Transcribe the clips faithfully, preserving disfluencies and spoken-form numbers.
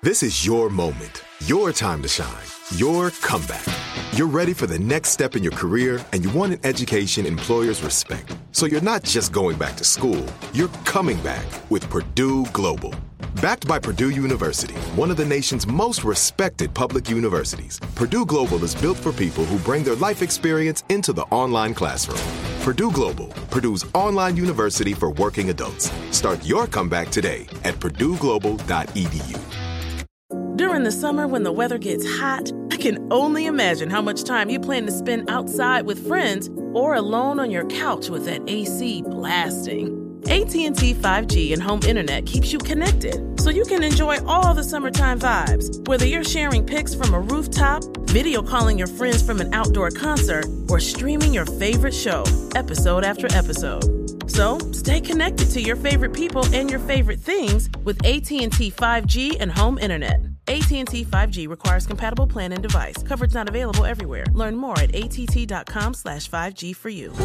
This is your moment, your time to shine, your comeback. You're ready for the next step in your career, and you want an education employers respect. So you're not just going back to school, you're coming back with Purdue Global. Backed by Purdue University, one of the nation's most respected public universities, Purdue Global is built for people who bring their life experience into the online classroom. Purdue Global, Purdue's online university for working adults. Start your comeback today at purdue global dot e d u. During the summer when the weather gets hot, I can only imagine how much time you plan to spend outside with friends or alone on your couch with that A C blasting. A T and T five G and home internet keeps you connected, so you can enjoy all the summertime vibes, whether you're sharing pics from a rooftop, video calling your friends from an outdoor concert, or streaming your favorite show, episode after episode. So, stay connected to your favorite people and your favorite things with A T and T five G and home internet. A T and T five G requires compatible plan and device. Coverage not available everywhere. Learn more at A T T dot com slash five G for you.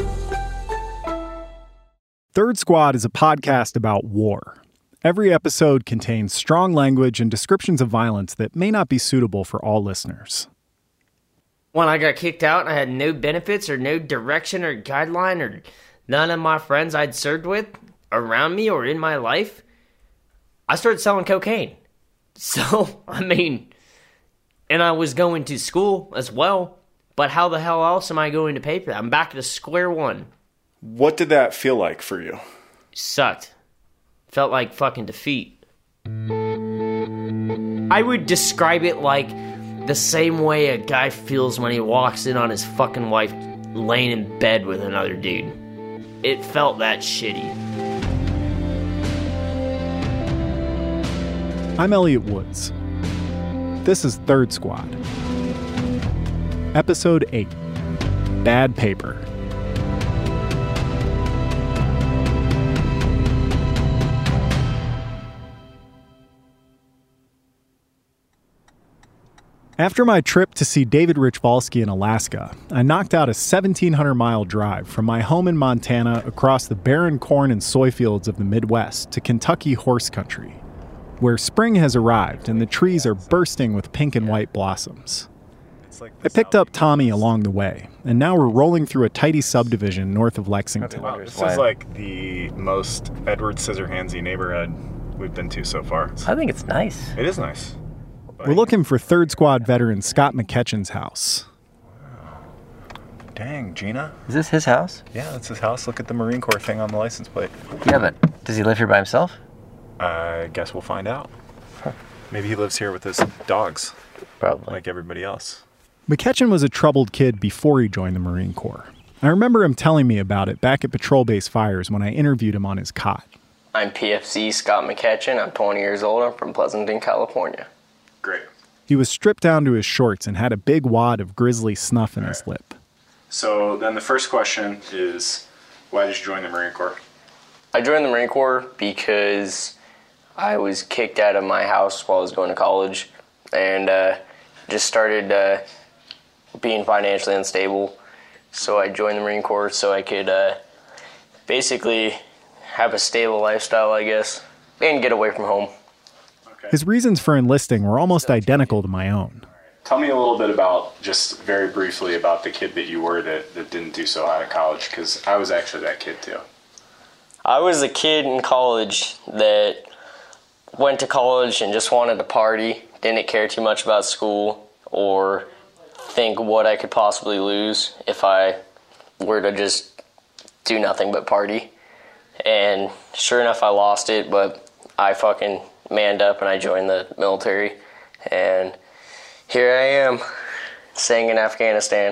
Third Squad is a podcast about war. Every episode contains strong language and descriptions of violence that may not be suitable for all listeners. When I got kicked out and I had no benefits or no direction or guideline or none of my friends I'd served with around me or in my life, I started selling cocaine. So, I mean, and I was going to school as well, but how the hell else am I going to pay for that? I'm back to square one. What did that feel like for you? Sucked. Felt like fucking defeat. I would describe it like the same way a guy feels when he walks in on his fucking wife laying in bed with another dude. It felt that shitty. I'm Elliot Woods. This is Third Squad. Episode eight, Bad Paper. After my trip to see David Richvalsky in Alaska, I knocked out a seventeen hundred mile drive from my home in Montana across the barren corn and soy fields of the Midwest to Kentucky horse country, where spring has arrived and the trees are bursting with pink and white blossoms. I picked up Tommy along the way, and now we're rolling through a tidy subdivision north of Lexington. Wow, this is like the most Edward Scissorhandsy neighborhood we've been to so far. I think it's nice. It is nice. We're looking for Third Squad veteran Scott McKetchen's house. Wow. Dang, Gina. Is this his house? Yeah, that's his house. Look at the Marine Corps thing on the license plate. Yeah, but does he live here by himself? I guess we'll find out. Huh. Maybe he lives here with his dogs. Probably. Like everybody else. McKetchen was a troubled kid before he joined the Marine Corps. I remember him telling me about it back at Patrol Base Fires when I interviewed him on his cot. I'm P F C Scott McKetchen. I'm twenty years old. I'm from Pleasanton, California. Great. He was stripped down to his shorts and had a big wad of grizzly snuff in All his right. lip. So then the first question is, why did you join the Marine Corps? I joined the Marine Corps because I was kicked out of my house while I was going to college and uh, just started uh, being financially unstable. So I joined the Marine Corps so I could uh, basically have a stable lifestyle, I guess, and get away from home. His reasons for enlisting were almost identical to my own. Tell me a little bit about, just very briefly, about the kid that you were that, that didn't do so hot at college, because I was actually that kid too. I was a kid in college that went to college and just wanted to party, didn't care too much about school or think what I could possibly lose if I were to just do nothing but party. And sure enough, I lost it, but I fucking manned up and I joined the military, and here I am, staying in Afghanistan.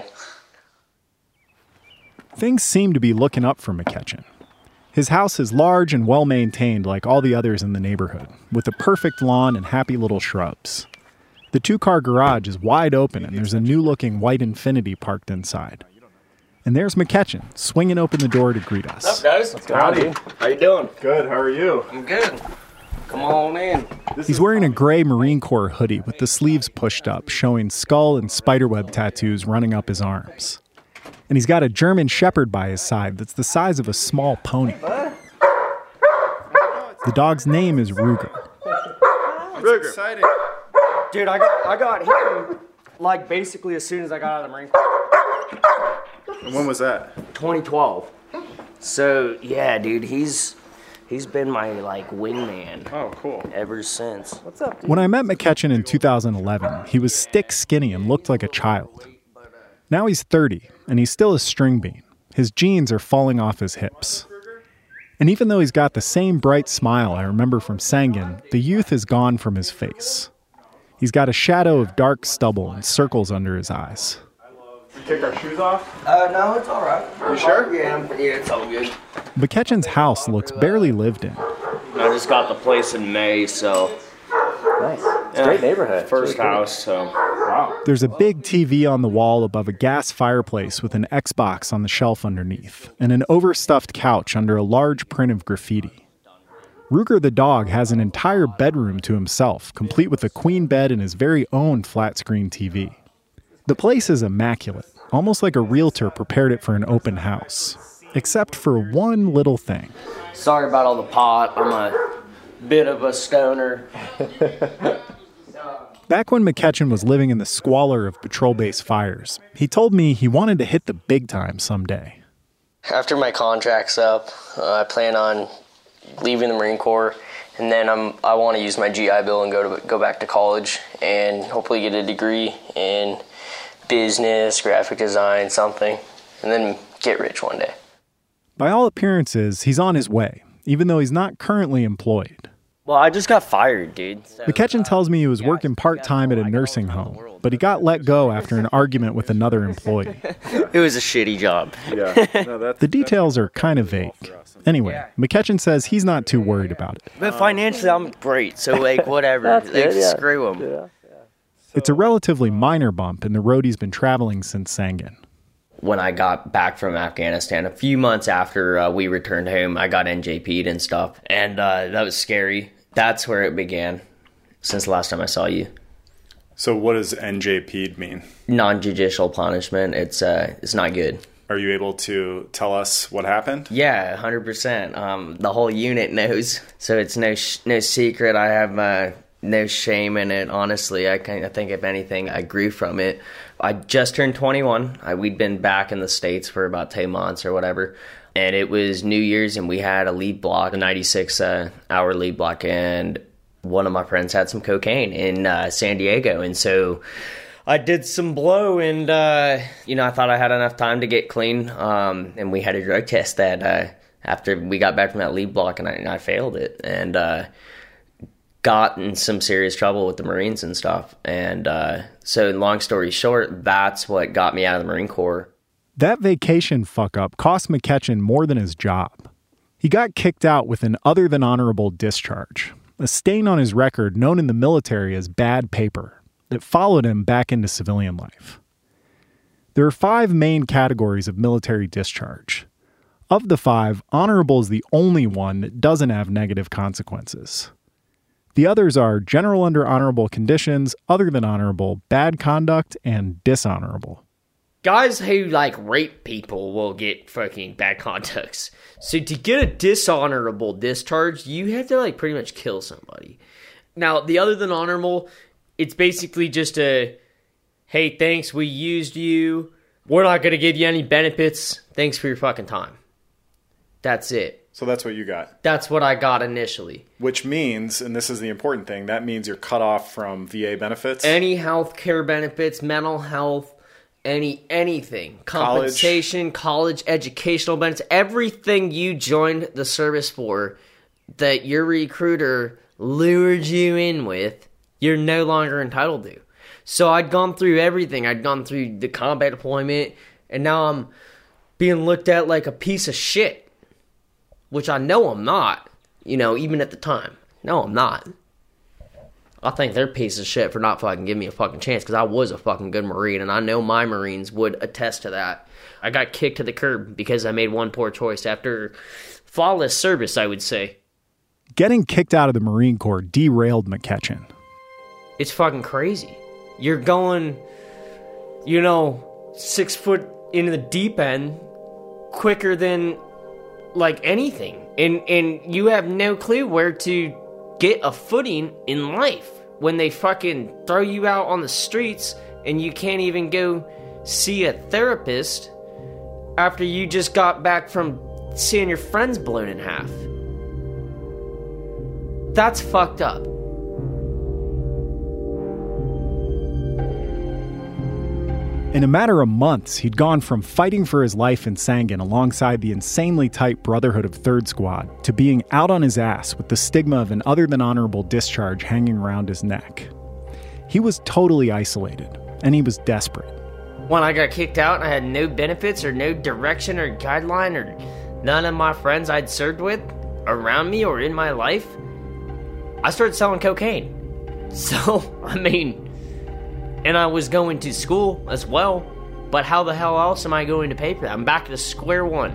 Things seem to be looking up for McKetchen. His house is large and well-maintained like all the others in the neighborhood, with a perfect lawn and happy little shrubs. The two-car garage is wide open and there's a new-looking white Infiniti parked inside. And there's McKetchen, swinging open the door to greet us. What's up, guys? What's going on, dude? How you doing? Good, how are you? I'm good. Come on in. He's wearing a gray Marine Corps hoodie with the sleeves pushed up, showing skull and spiderweb tattoos running up his arms. And he's got a German Shepherd by his side that's the size of a small pony. The dog's name is Ruger. Ruger. Exciting. Dude, I got I got him like basically as soon as I got out of the Marine Corps. And when was that? twenty twelve. So yeah, dude, he's he's been my like wingman. Oh, cool. Ever since. What's up, dude? When I met McKetchin in two thousand eleven, he was stick skinny and looked like a child. Now he's thirty, and he's still a string bean. His jeans are falling off his hips. And even though he's got the same bright smile I remember from Sangin, the youth is gone from his face. He's got a shadow of dark stubble and circles under his eyes. We take our shoes off? Uh, no, it's all right. You sure? Yeah, yeah, it's all good. McKetchin's house looks barely lived in. I just got the place in May, so. Nice. It's a great neighborhood. First house, so. Wow. There's a big T V on the wall above a gas fireplace with an Xbox on the shelf underneath, and an overstuffed couch under a large print of graffiti. Ruger the dog has an entire bedroom to himself, complete with a queen bed and his very own flat-screen T V. The place is immaculate, almost like a realtor prepared it for an open house. Except for one little thing. Sorry about all the pot. I'm a bit of a stoner. Back when McKetchin was living in the squalor of patrol base fires, he told me he wanted to hit the big time someday. After my contract's up, uh, I plan on leaving the Marine Corps, and then I'm I want to use my G I Bill and go to go back to college and hopefully get a degree in business, graphic design, something, and then get rich one day. By all appearances, he's on his way, even though he's not currently employed. Well, I just got fired, dude. So, McKetchin tells me he was working part-time at a nursing home, but he got let go after an argument with another employee. It was a shitty job. Yeah. No, that's, The details are kind of vague. Anyway, McKetchin says he's not too worried about it. But financially, I'm great, so, like, whatever. Like, good, yeah. screw them. Yeah. It's a relatively minor bump in the road he's been traveling since Sangin. When I got back from Afghanistan, a few months after uh, we returned home, I got N J P'd and stuff, and uh, that was scary. That's where it began, since the last time I saw you. So what does N J P'd mean? Non-judicial punishment. It's uh, it's not good. Are you able to tell us what happened? Yeah, one hundred percent. Um, the whole unit knows, so it's no sh- no secret. I have uh, no shame in it, honestly. I, kind of think, if anything, I grew from it. I just turned twenty-one. I, we'd been back in the States for about two months or whatever. And it was New Year's, and we had a lead block, a ninety-six uh, hour lead block, and one of my friends had some cocaine in uh, San Diego. And so I did some blow, and, uh, you know, I thought I had enough time to get clean. Um, and we had a drug test that uh, after we got back from that lead block, and I, and I failed it. And uh, got in some serious trouble with the Marines and stuff. And uh, so long story short, that's what got me out of the Marine Corps. That vacation fuck-up cost McKetchin more than his job. He got kicked out with an other-than-honorable discharge, a stain on his record known in the military as bad paper, that followed him back into civilian life. There are five main categories of military discharge. Of the five, honorable is the only one that doesn't have negative consequences. The others are general under honorable conditions, other than honorable, bad conduct, and dishonorable. Guys who, like, rape people will get fucking bad conducts. So to get a dishonorable discharge, you have to, like, pretty much kill somebody. Now, the other than honorable, it's basically just a, hey, thanks, we used you. We're not going to give you any benefits. Thanks for your fucking time. That's it. So that's what you got. That's what I got initially. Which means, and this is the important thing, that means you're cut off from V A benefits? Any health care benefits, mental health, Any anything, compensation, college. college, educational benefits, everything you joined the service for that your recruiter lured you in with, you're no longer entitled to. So I'd gone through everything. I'd gone through the combat deployment, and now I'm being looked at like a piece of shit, which I know I'm not, you know, even at the time. No, I'm not. I think they're pieces of shit for not fucking giving me a fucking chance, because I was a fucking good Marine, and I know my Marines would attest to that. I got kicked to the curb because I made one poor choice after flawless service, I would say. Getting kicked out of the Marine Corps derailed McKetchin. It's fucking crazy. You're going, you know, six foot into the deep end quicker than, like, anything. And, and you have no clue where to get a footing in life. when they fucking throw you out on the streets and you can't even go see a therapist after you just got back from seeing your friends blown in half. That's fucked up. In a matter of months, he'd gone from fighting for his life in Sangin alongside the insanely tight Brotherhood of Third Squad to being out on his ass with the stigma of an other-than-honorable discharge hanging around his neck. He was totally isolated, and he was desperate. When I got kicked out and I had no benefits or no direction or guideline or none of my friends I'd served with around me or in my life, I started selling cocaine. So, I mean... And I was going to school as well, but how the hell else am I going to pay for that? I'm back to square one.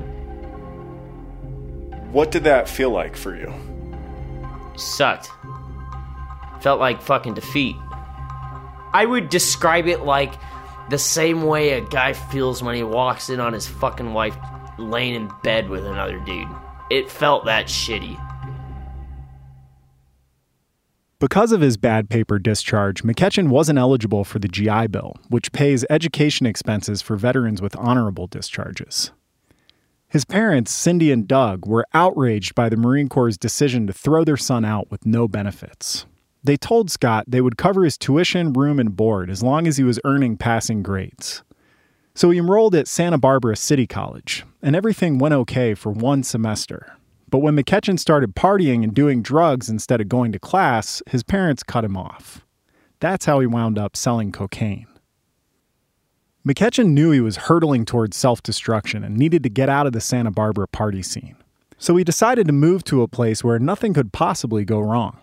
What did that feel like for you? Sucked. Felt like fucking defeat. I would describe it like the same way a guy feels when he walks in on his fucking wife laying in bed with another dude. It felt that shitty. Because of his bad paper discharge, McEachin wasn't eligible for the G I Bill, which pays education expenses for veterans with honorable discharges. His parents, Cindy and Doug, were outraged by the Marine Corps' decision to throw their son out with no benefits. They told Scott they would cover his tuition, room, and board as long as he was earning passing grades. So he enrolled at Santa Barbara City College, and everything went okay for one semester. But when McEachin started partying and doing drugs instead of going to class, his parents cut him off. That's how he wound up selling cocaine. McEachin knew he was hurtling towards self-destruction and needed to get out of the Santa Barbara party scene. So he decided to move to a place where nothing could possibly go wrong.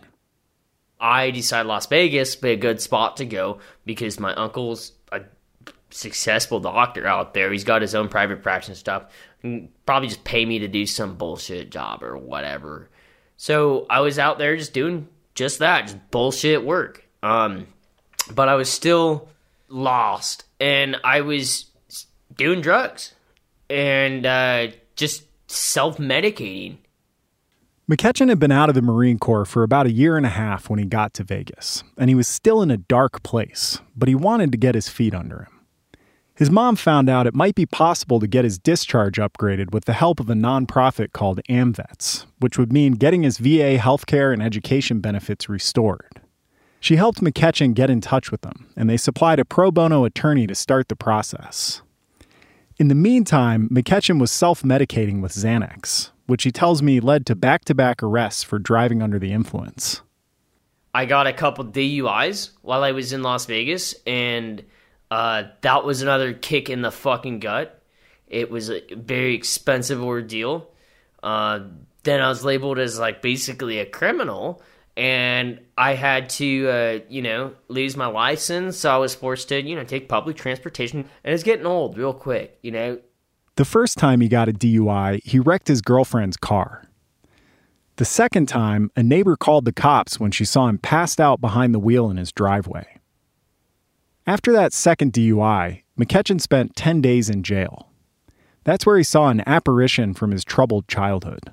I decided Las Vegas would be a good spot to go because my uncle's a successful doctor out there. He's got his own private practice and stuff. And probably just pay me to do some bullshit job or whatever. So I was out there just doing just that, just bullshit work. Um, but I was still lost, and I was doing drugs and uh, just self-medicating. McEachin had been out of the Marine Corps for about a year and a half when he got to Vegas, and he was still in a dark place, but he wanted to get his feet under him. His mom found out it might be possible to get his discharge upgraded with the help of a nonprofit called AmVets, which would mean getting his V A healthcare and education benefits restored. She helped McEachin get in touch with them, and they supplied a pro bono attorney to start the process. In the meantime, McEachin was self-medicating with Xanax, which he tells me led to back-to-back arrests for driving under the influence. I got a couple D U Is while I was in Las Vegas, and uh, that was another kick in the fucking gut. It was a very expensive ordeal. Uh, then I was labeled as like basically a criminal, and I had to, uh, you know, lose my license, so I was forced to, you know, take public transportation, and it's getting old real quick, you know. The first time he got a D U I, he wrecked his girlfriend's car. The second time, a neighbor called the cops when she saw him passed out behind the wheel in his driveway. After that second D U I, McEachin spent ten days in jail. That's where he saw an apparition from his troubled childhood.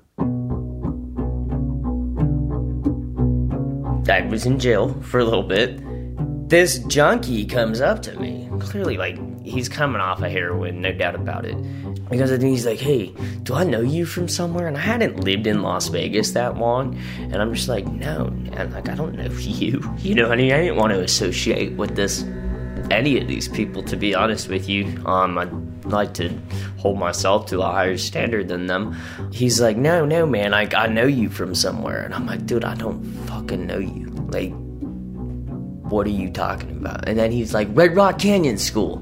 I was in jail for a little bit. This junkie comes up to me. Clearly, like, he's coming off of heroin, no doubt about it. He comes up to me, he's like, hey, do I know you from somewhere? And I hadn't lived in Las Vegas that long. And I'm just like, no, man, like, I don't know you. You know, I mean, I didn't want to associate with this, any of these people, to be honest with you. Um, I'd like to hold myself to a higher standard than them. He's like, no, no, man, I, I know you from somewhere. And I'm like, dude, I don't fucking know you. Like, what are you talking about? And then he's like, Red Rock Canyon School.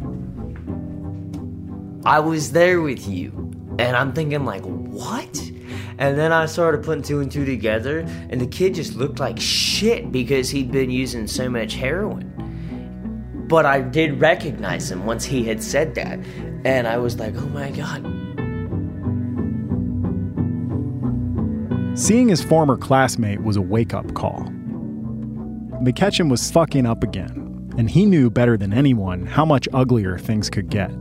I was there with you. And I'm thinking like, what? And then I started putting two and two together, and the kid just looked like shit because he'd been using so much heroin. But I did recognize him once he had said that. And I was like, oh my God. Seeing his former classmate was a wake-up call. McEachin was fucking up again, and he knew better than anyone how much uglier things could get.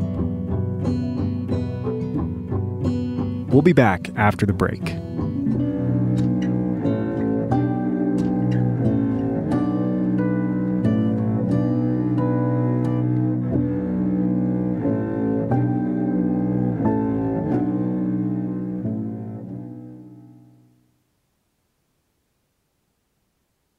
We'll be back after the break.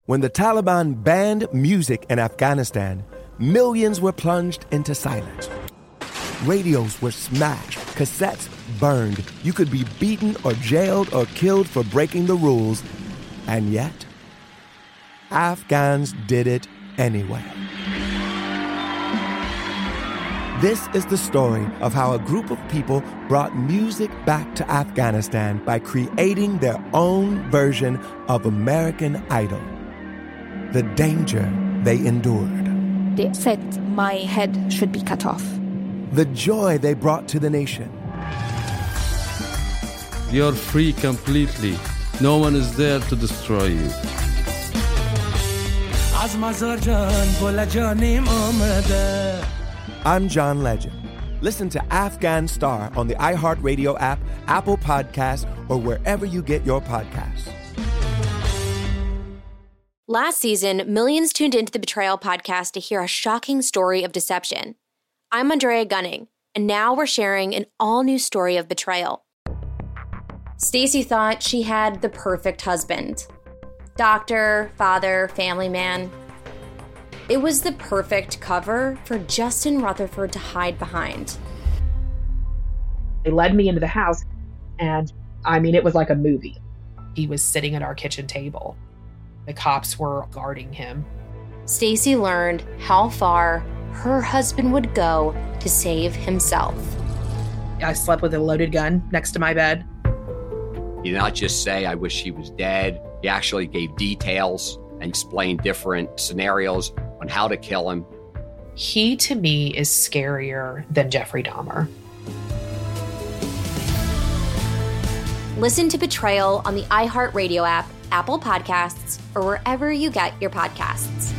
When the Taliban banned music in Afghanistan, millions were plunged into silence. Radios were smashed, cassettes burned. You could be beaten or jailed or killed for breaking the rules. And yet, Afghans did it anyway. This is the story of how a group of people brought music back to Afghanistan by creating their own version of American Idol. The danger they endured. They said my head should be cut off. The joy they brought to the nation. You're free completely. No one is there to destroy you. I'm John Legend. Listen to Afghan Star on the iHeartRadio app, Apple Podcasts, or wherever you get your podcasts. Last season, millions tuned into the Betrayal podcast to hear a shocking story of deception. I'm Andrea Gunning, and now we're sharing an all-new story of betrayal. Stacy thought she had the perfect husband. Doctor, father, family man. It was the perfect cover for Justin Rutherford to hide behind. They led me into the house, and I mean, it was like a movie. He was sitting at our kitchen table. The cops were guarding him. Stacy learned how far her husband would go to save himself. I slept with a loaded gun next to my bed. He did not just say, I wish he was dead. He actually gave details and explained different scenarios on how to kill him. He, to me, is scarier than Jeffrey Dahmer. Listen to Betrayal on the iHeartRadio app, Apple Podcasts, or wherever you get your podcasts.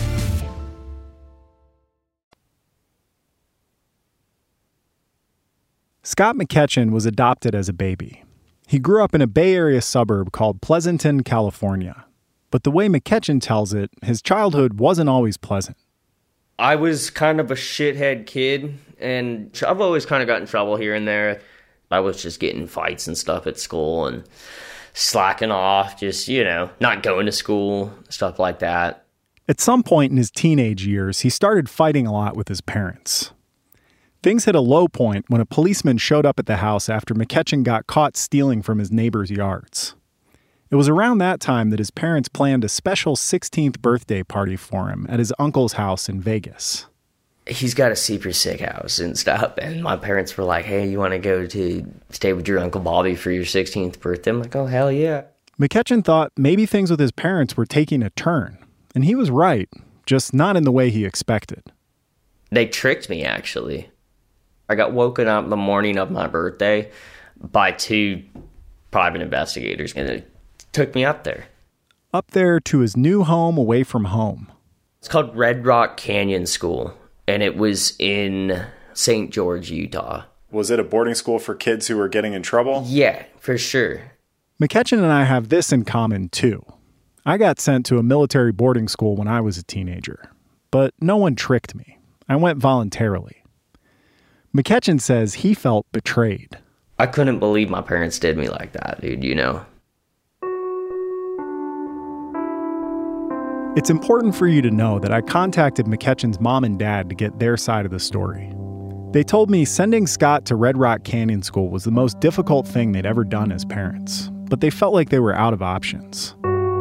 Scott McEachin was adopted as a baby. He grew up in a Bay Area suburb called Pleasanton, California. But the way McEachin tells it, his childhood wasn't always pleasant. I was kind of a shithead kid, and I've always kind of gotten in trouble here and there. I was just getting fights and stuff at school and slacking off, just, you know, not going to school, stuff like that. At some point in his teenage years, he started fighting a lot with his parents. Things hit a low point when a policeman showed up at the house after McEachin got caught stealing from his neighbor's yards. It was around that time that his parents planned a special sixteenth birthday party for him at his uncle's house in Vegas. He's got a super sick house and stuff, and my parents were like, hey, you want to go to stay with your Uncle Bobby for your sixteenth birthday? I'm like, oh, hell yeah. McEachin thought maybe things with his parents were taking a turn, and he was right, just not in the way he expected. They tricked me, actually. I got woken up the morning of my birthday by two private investigators, and it took me up there. Up there to his new home away from home. It's called Red Rock Canyon School, and it was in Saint George, Utah. Was it a boarding school for kids who were getting in trouble? Yeah, for sure. McEachin and I have this in common, too. I got sent to a military boarding school when I was a teenager, but no one tricked me. I went voluntarily. McEachin says he felt betrayed. I couldn't believe my parents did me like that, dude, you know. It's important for you to know that I contacted McEachin's mom and dad to get their side of the story. They told me sending Scott to Red Rock Canyon School was the most difficult thing they'd ever done as parents, but they felt like they were out of options.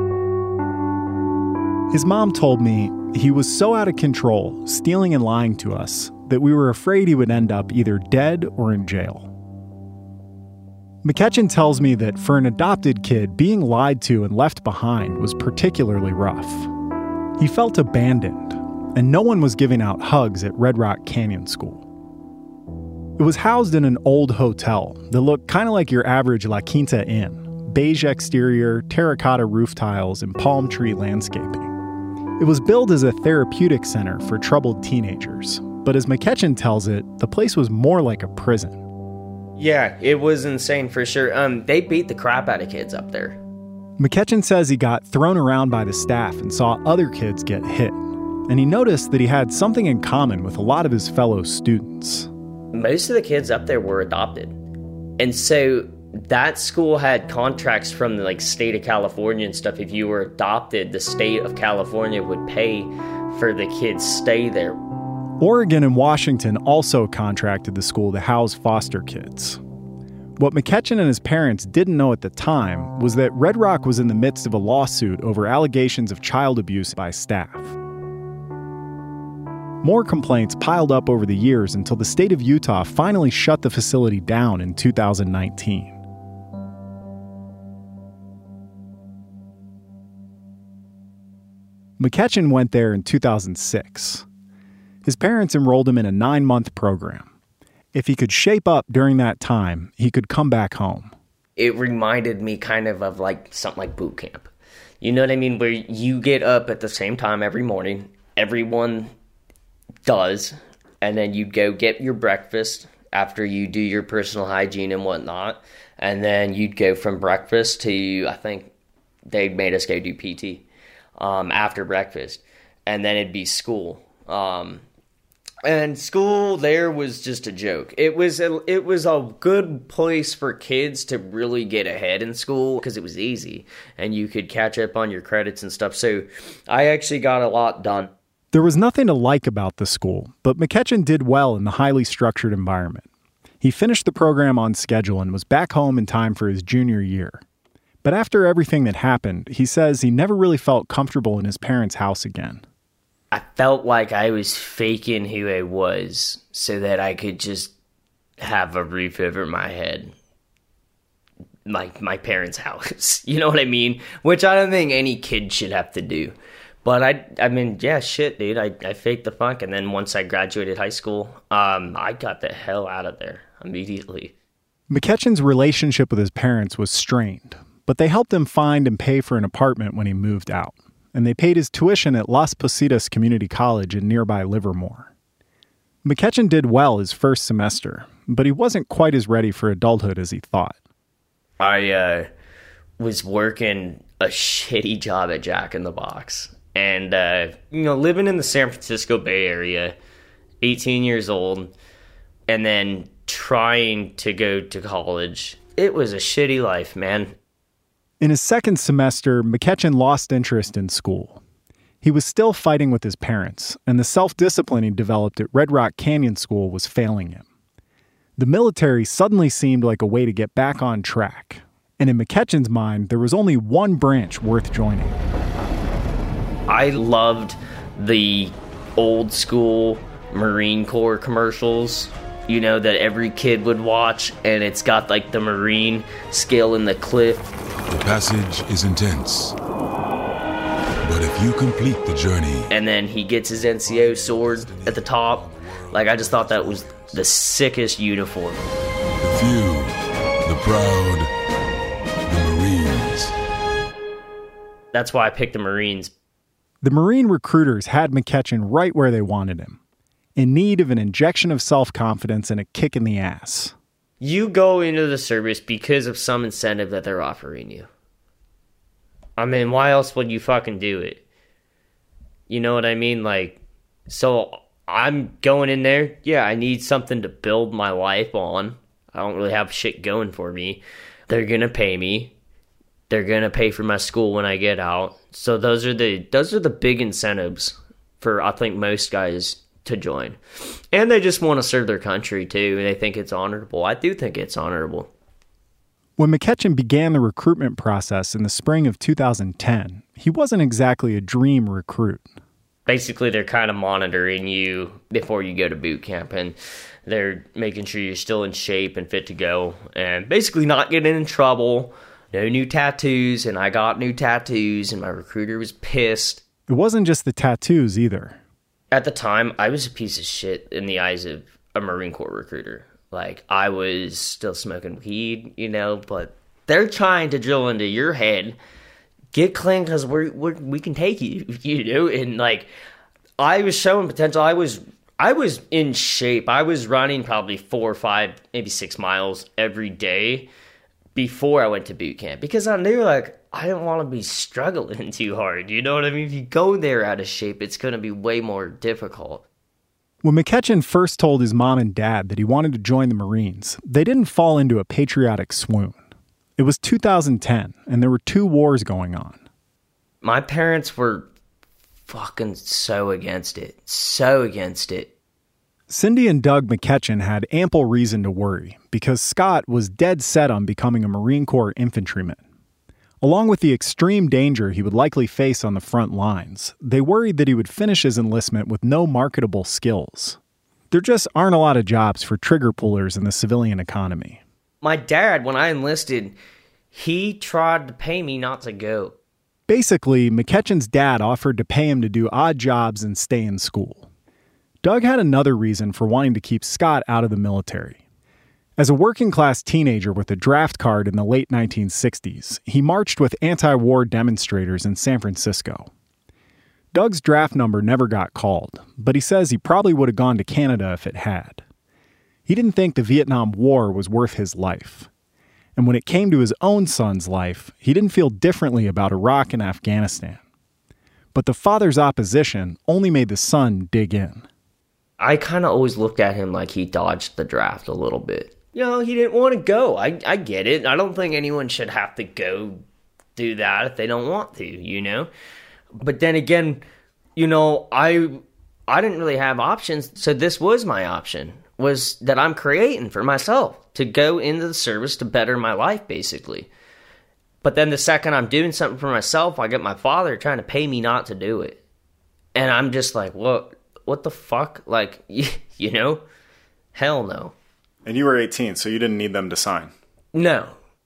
His mom told me he was so out of control, stealing and lying to us, that we were afraid he would end up either dead or in jail. McEachin tells me that for an adopted kid, being lied to and left behind was particularly rough. He felt abandoned, and no one was giving out hugs at Red Rock Canyon School. It was housed in an old hotel that looked kind of like your average La Quinta Inn, beige exterior, terracotta roof tiles, and palm tree landscaping. It was billed as a therapeutic center for troubled teenagers, but as McEachin tells it, the place was more like a prison. Yeah, it was insane for sure. Um, they beat the crap out of kids up there. McEachin says he got thrown around by the staff and saw other kids get hit, and he noticed that he had something in common with a lot of his fellow students. Most of the kids up there were adopted. And so that school had contracts from the like state of California and stuff. If you were adopted, the state of California would pay for the kids' stay there. Oregon and Washington also contracted the school to house foster kids. What McEachern and his parents didn't know at the time was that Red Rock was in the midst of a lawsuit over allegations of child abuse by staff. More complaints piled up over the years until the state of Utah finally shut the facility down in two thousand nineteen. McEachern went there in two thousand six. His parents enrolled him in a nine-month program. If he could shape up during that time, he could come back home. It reminded me kind of of like something like boot camp. You know what I mean? Where you get up at the same time every morning. Everyone does. And then you go get your breakfast after you do your personal hygiene and whatnot. And then you'd go from breakfast to, I think they made us go do P T um, after breakfast. And then it'd be school. Um And school there was just a joke. It was a, it was a good place for kids to really get ahead in school because it was easy and you could catch up on your credits and stuff. So I actually got a lot done. There was nothing to like about the school, but McEachern did well in the highly structured environment. He finished the program on schedule and was back home in time for his junior year. But after everything that happened, he says he never really felt comfortable in his parents' house again. I felt like I was faking who I was so that I could just have a roof over my head. Like my parents' house. You know what I mean? Which I don't think any kid should have to do. But I I mean, yeah, shit, dude. I, I faked the funk. And then once I graduated high school, um, I got the hell out of there immediately. McEachern's relationship with his parents was strained, but they helped him find and pay for an apartment when he moved out. And they paid his tuition at Las Positas Community College in nearby Livermore. McEachern did well his first semester, but he wasn't quite as ready for adulthood as he thought. I uh, was working a shitty job at Jack in the Box. And, uh, you know, living in the San Francisco Bay Area, eighteen years old, and then trying to go to college. It was a shitty life, man. In his second semester, McEachern lost interest in school. He was still fighting with his parents, and the self-discipline he developed at Red Rock Canyon School was failing him. The military suddenly seemed like a way to get back on track, and in McEachern's mind, there was only one branch worth joining. I loved the old school Marine Corps commercials, you know, that every kid would watch, and it's got like the Marine scaling the cliff. The passage is intense, but if you complete the journey... And then he gets his N C O sword at the top. Like, I just thought that was the sickest uniform. The few, the proud, the Marines. That's why I picked the Marines. The Marine recruiters had McEachern right where they wanted him, in need of an injection of self-confidence and a kick in the ass. You go into the service because of some incentive that they're offering you. I mean, why else would you fucking do it? You know what I mean? Like, so I'm going in there. Yeah, I need something to build my life on. I don't really have shit going for me. They're going to pay me. They're going to pay for my school when I get out. So those are the those are the big incentives for, I think, most guys to join. And they just want to serve their country too, and they think it's honorable. I do think it's honorable. When McEachern began the recruitment process in the spring of two thousand ten, he wasn't exactly a dream recruit. Basically, they're kind of monitoring you before you go to boot camp, and they're making sure you're still in shape and fit to go, and basically not getting in trouble. No new tattoos, and I got new tattoos, and my recruiter was pissed. It wasn't just the tattoos either. At the time, I was a piece of shit in the eyes of a Marine Corps recruiter. Like, I was still smoking weed, you know, but they're trying to drill into your head. Get clean because we're, we're, we can take you, you know? And, like, I was showing potential. I was I was in shape. I was running probably four or five, maybe six miles every day before I went to boot camp. Because I knew, like, I didn't want to be struggling too hard. You know what I mean? If you go there out of shape, it's going to be way more difficult. When McEachern first told his mom and dad that he wanted to join the Marines, they didn't fall into a patriotic swoon. It was two thousand ten, and there were two wars going on. My parents were fucking so against it. So against it. Cindy and Doug McEachern had ample reason to worry because Scott was dead set on becoming a Marine Corps infantryman. Along with the extreme danger he would likely face on the front lines, they worried that he would finish his enlistment with no marketable skills. There just aren't a lot of jobs for trigger pullers in the civilian economy. My dad, when I enlisted, he tried to pay me not to go. Basically, McEachern's dad offered to pay him to do odd jobs and stay in school. Doug had another reason for wanting to keep Scott out of the military. As a working-class teenager with a draft card in the late nineteen sixties, he marched with anti-war demonstrators in San Francisco. Doug's draft number never got called, but he says he probably would have gone to Canada if it had. He didn't think the Vietnam War was worth his life. And when it came to his own son's life, he didn't feel differently about Iraq and Afghanistan. But the father's opposition only made the son dig in. I kind of always looked at him like he dodged the draft a little bit. You know, he didn't want to go. I, I get it. I don't think anyone should have to go do that if they don't want to, you know? But then again, you know, I I didn't really have options, so this was my option, was that I'm creating for myself, to go into the service to better my life, basically. But then the second I'm doing something for myself, I get my father trying to pay me not to do it. And I'm just like, what, what the fuck? Like, you know? Hell no. And you were eighteen, so you didn't need them to sign? No.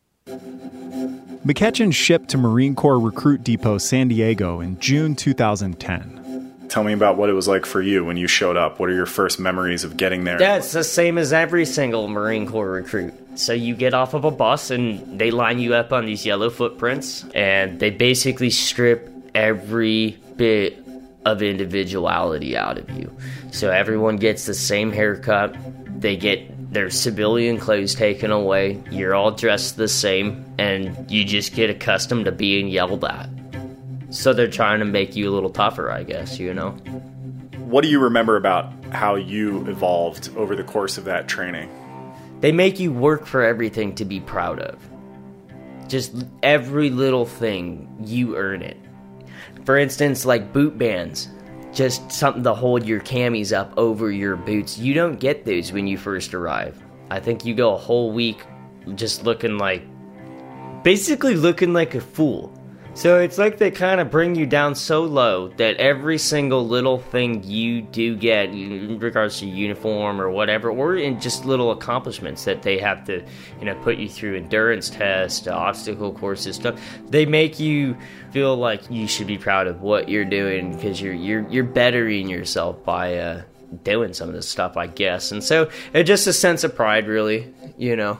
McEachern shipped to Marine Corps Recruit Depot San Diego in June two thousand ten. Tell me about what it was like for you when you showed up. What are your first memories of getting there? Yeah, it's the same as every single Marine Corps recruit. So you get off of a bus and they line you up on these yellow footprints, and they basically strip every bit of individuality out of you. So everyone gets the same haircut. They get their civilian clothes taken away. You're all dressed the same, and you just get accustomed to being yelled at. So they're trying to make you a little tougher, I guess, you know? What do you remember about how you evolved over the course of that training? They make you work for everything to be proud of. Just every little thing, you earn it. For instance, like boot bands. Just something to hold your camis up over your boots. You don't get those when you first arrive. I think you go a whole week just looking like, basically looking like a fool. So it's like they kind of bring you down so low that every single little thing you do get in regards to uniform or whatever, or in just little accomplishments that they have to, you know, put you through endurance tests, obstacle courses, stuff. They make you feel like you should be proud of what you're doing because you're you're you're bettering yourself by uh, doing some of this stuff, I guess. And so it's just a sense of pride, really, you know.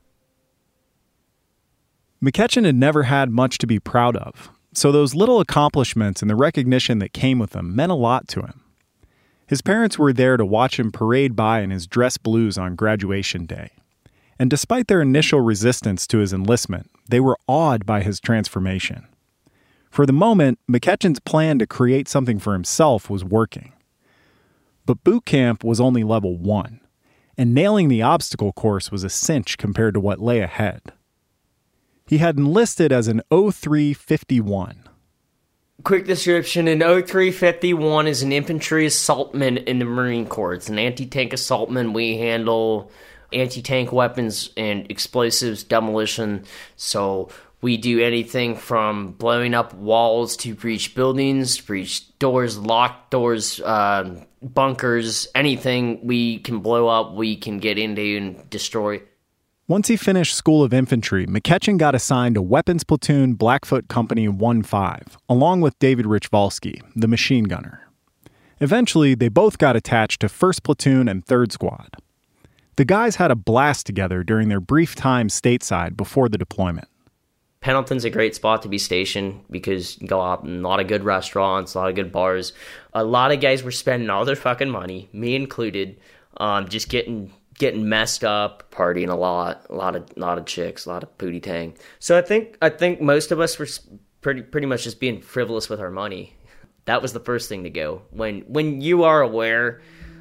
McEachern had never had much to be proud of, so those little accomplishments and the recognition that came with them meant a lot to him. His parents were there to watch him parade by in his dress blues on graduation day. And despite their initial resistance to his enlistment, they were awed by his transformation. For the moment, McEachern's plan to create something for himself was working. But boot camp was only level one, and nailing the obstacle course was a cinch compared to what lay ahead. He had enlisted as an oh three fifty-one. Quick description, an oh three fifty-one is an infantry assaultman in the Marine Corps. It's an anti-tank assaultman. We handle anti-tank weapons and explosives, demolition. So we do anything from blowing up walls to breach buildings, breach doors, lock doors, uh, bunkers, anything we can blow up, we can get into and destroy. Once he finished School of Infantry, McEachern got assigned to Weapons Platoon Blackfoot Company one five, along with David Richvalsky, the machine gunner. Eventually, they both got attached to first Platoon and third Squad. The guys had a blast together during their brief time stateside before the deployment. Pendleton's a great spot to be stationed because you go out in a lot of good restaurants, a lot of good bars. A lot of guys were spending all their fucking money, me included, um, just getting... getting messed up, partying a lot, a lot of lot of chicks, a lot of pootie tang. So I think I think most of us were pretty pretty much just being frivolous with our money. That was the first thing to go. When when you are aware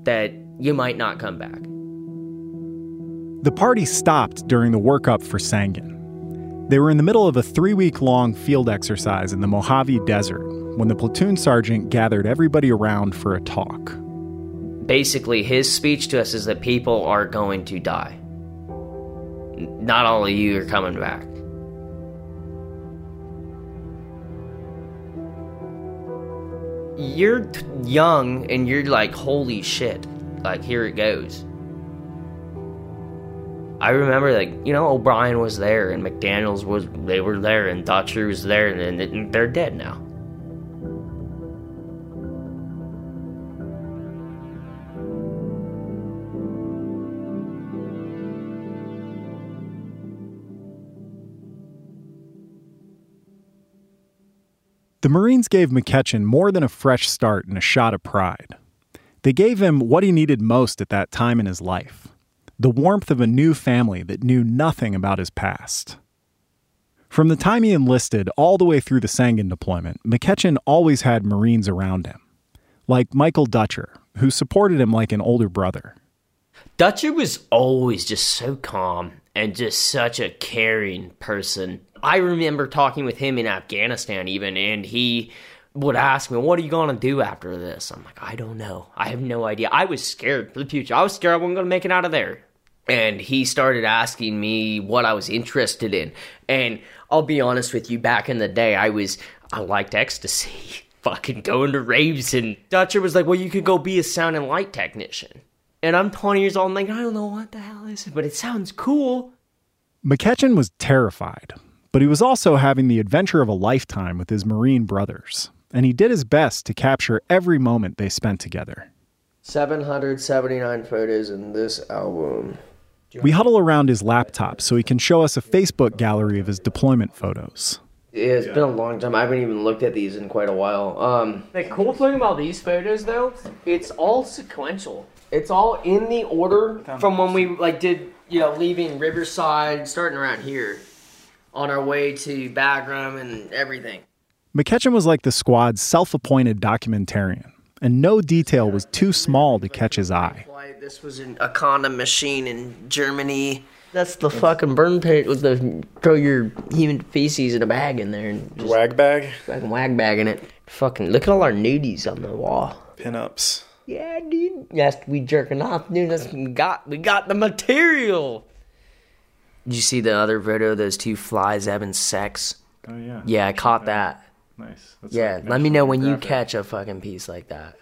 that you might not come back. The party stopped during the workup for Sangin. They were in the middle of a three-week-long field exercise in the Mojave Desert when the platoon sergeant gathered everybody around for a talk. Basically, his speech to us is that people are going to die. Not all of you are coming back. You're t- young and you're like, holy shit, like, here it goes. I remember, like, you know, O'Brien was there and McDaniels was, they were there and Dutcher was there, and, and they're dead now. The Marines gave McEachin more than a fresh start and a shot of pride. They gave him what he needed most at that time in his life: the warmth of a new family that knew nothing about his past. From the time he enlisted all the way through the Sangin deployment, McEachin always had Marines around him, like Michael Dutcher, who supported him like an older brother. Dutcher was always just so calm and just such a caring person. I remember talking with him in Afghanistan even, and he would ask me, what are you going to do after this? I'm like, I don't know. I have no idea. I was scared for the future. I was scared I wasn't going to make it out of there. And he started asking me what I was interested in. And I'll be honest with you, back in the day, I was, I liked ecstasy. Fucking going to raves. And Dutcher was like, well, you could go be a sound and light technician. And I'm twenty years old, and I'm like, I don't know what the hell is it, but it sounds cool. McEachin was terrified, but he was also having the adventure of a lifetime with his Marine brothers, and he did his best to capture every moment they spent together. seven hundred seventy-nine photos in this album. We huddle around his laptop so he can show us a Facebook gallery of his deployment photos. Yeah, it's been a long time. I haven't even looked at these in quite a while. Um, the cool thing about these photos, though, it's all sequential. It's all in the order from when we like did, you know, leaving Riverside, starting around here, on our way to Bagram and everything. McEachin was like the squad's self-appointed documentarian, and no detail was too small to catch his eye. This was an, a condom machine in Germany. That's the fucking burn pit with the throw your human feces in a bag in there and just wag bag, fucking wag bagging it. Fucking look at all our nudies on the wall. Pinups. Yeah, dude. Yes, we jerking off, dude. That's, we got we got the material. Did you see the other photo of those two flies having sex? Oh yeah. Yeah, I caught that. Nice. That's yeah, like let me know when you graphic. catch a fucking piece like that.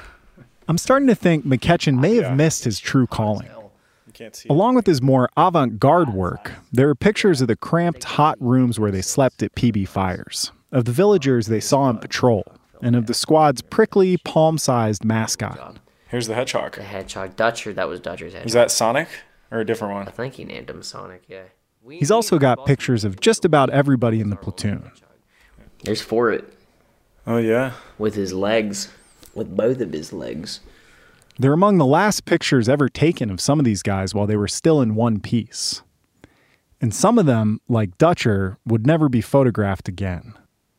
I'm starting to think McEachin may have yeah. missed his true calling. You can't see Along with his more avant-garde work, there are pictures of the cramped, hot rooms where they slept at P B Fires, of the villagers they saw on patrol, and of the squad's prickly, palm-sized mascot. Here's the hedgehog. The hedgehog. Dutcher, that was Dutcher's hedgehog. Is that Sonic or a different one? I think he named him Sonic, yeah. He's also got pictures of just about everybody in the platoon. There's Forrest. Oh, yeah? With his legs. With both of his legs. They're among the last pictures ever taken of some of these guys while they were still in one piece. And some of them, like Dutcher, would never be photographed again.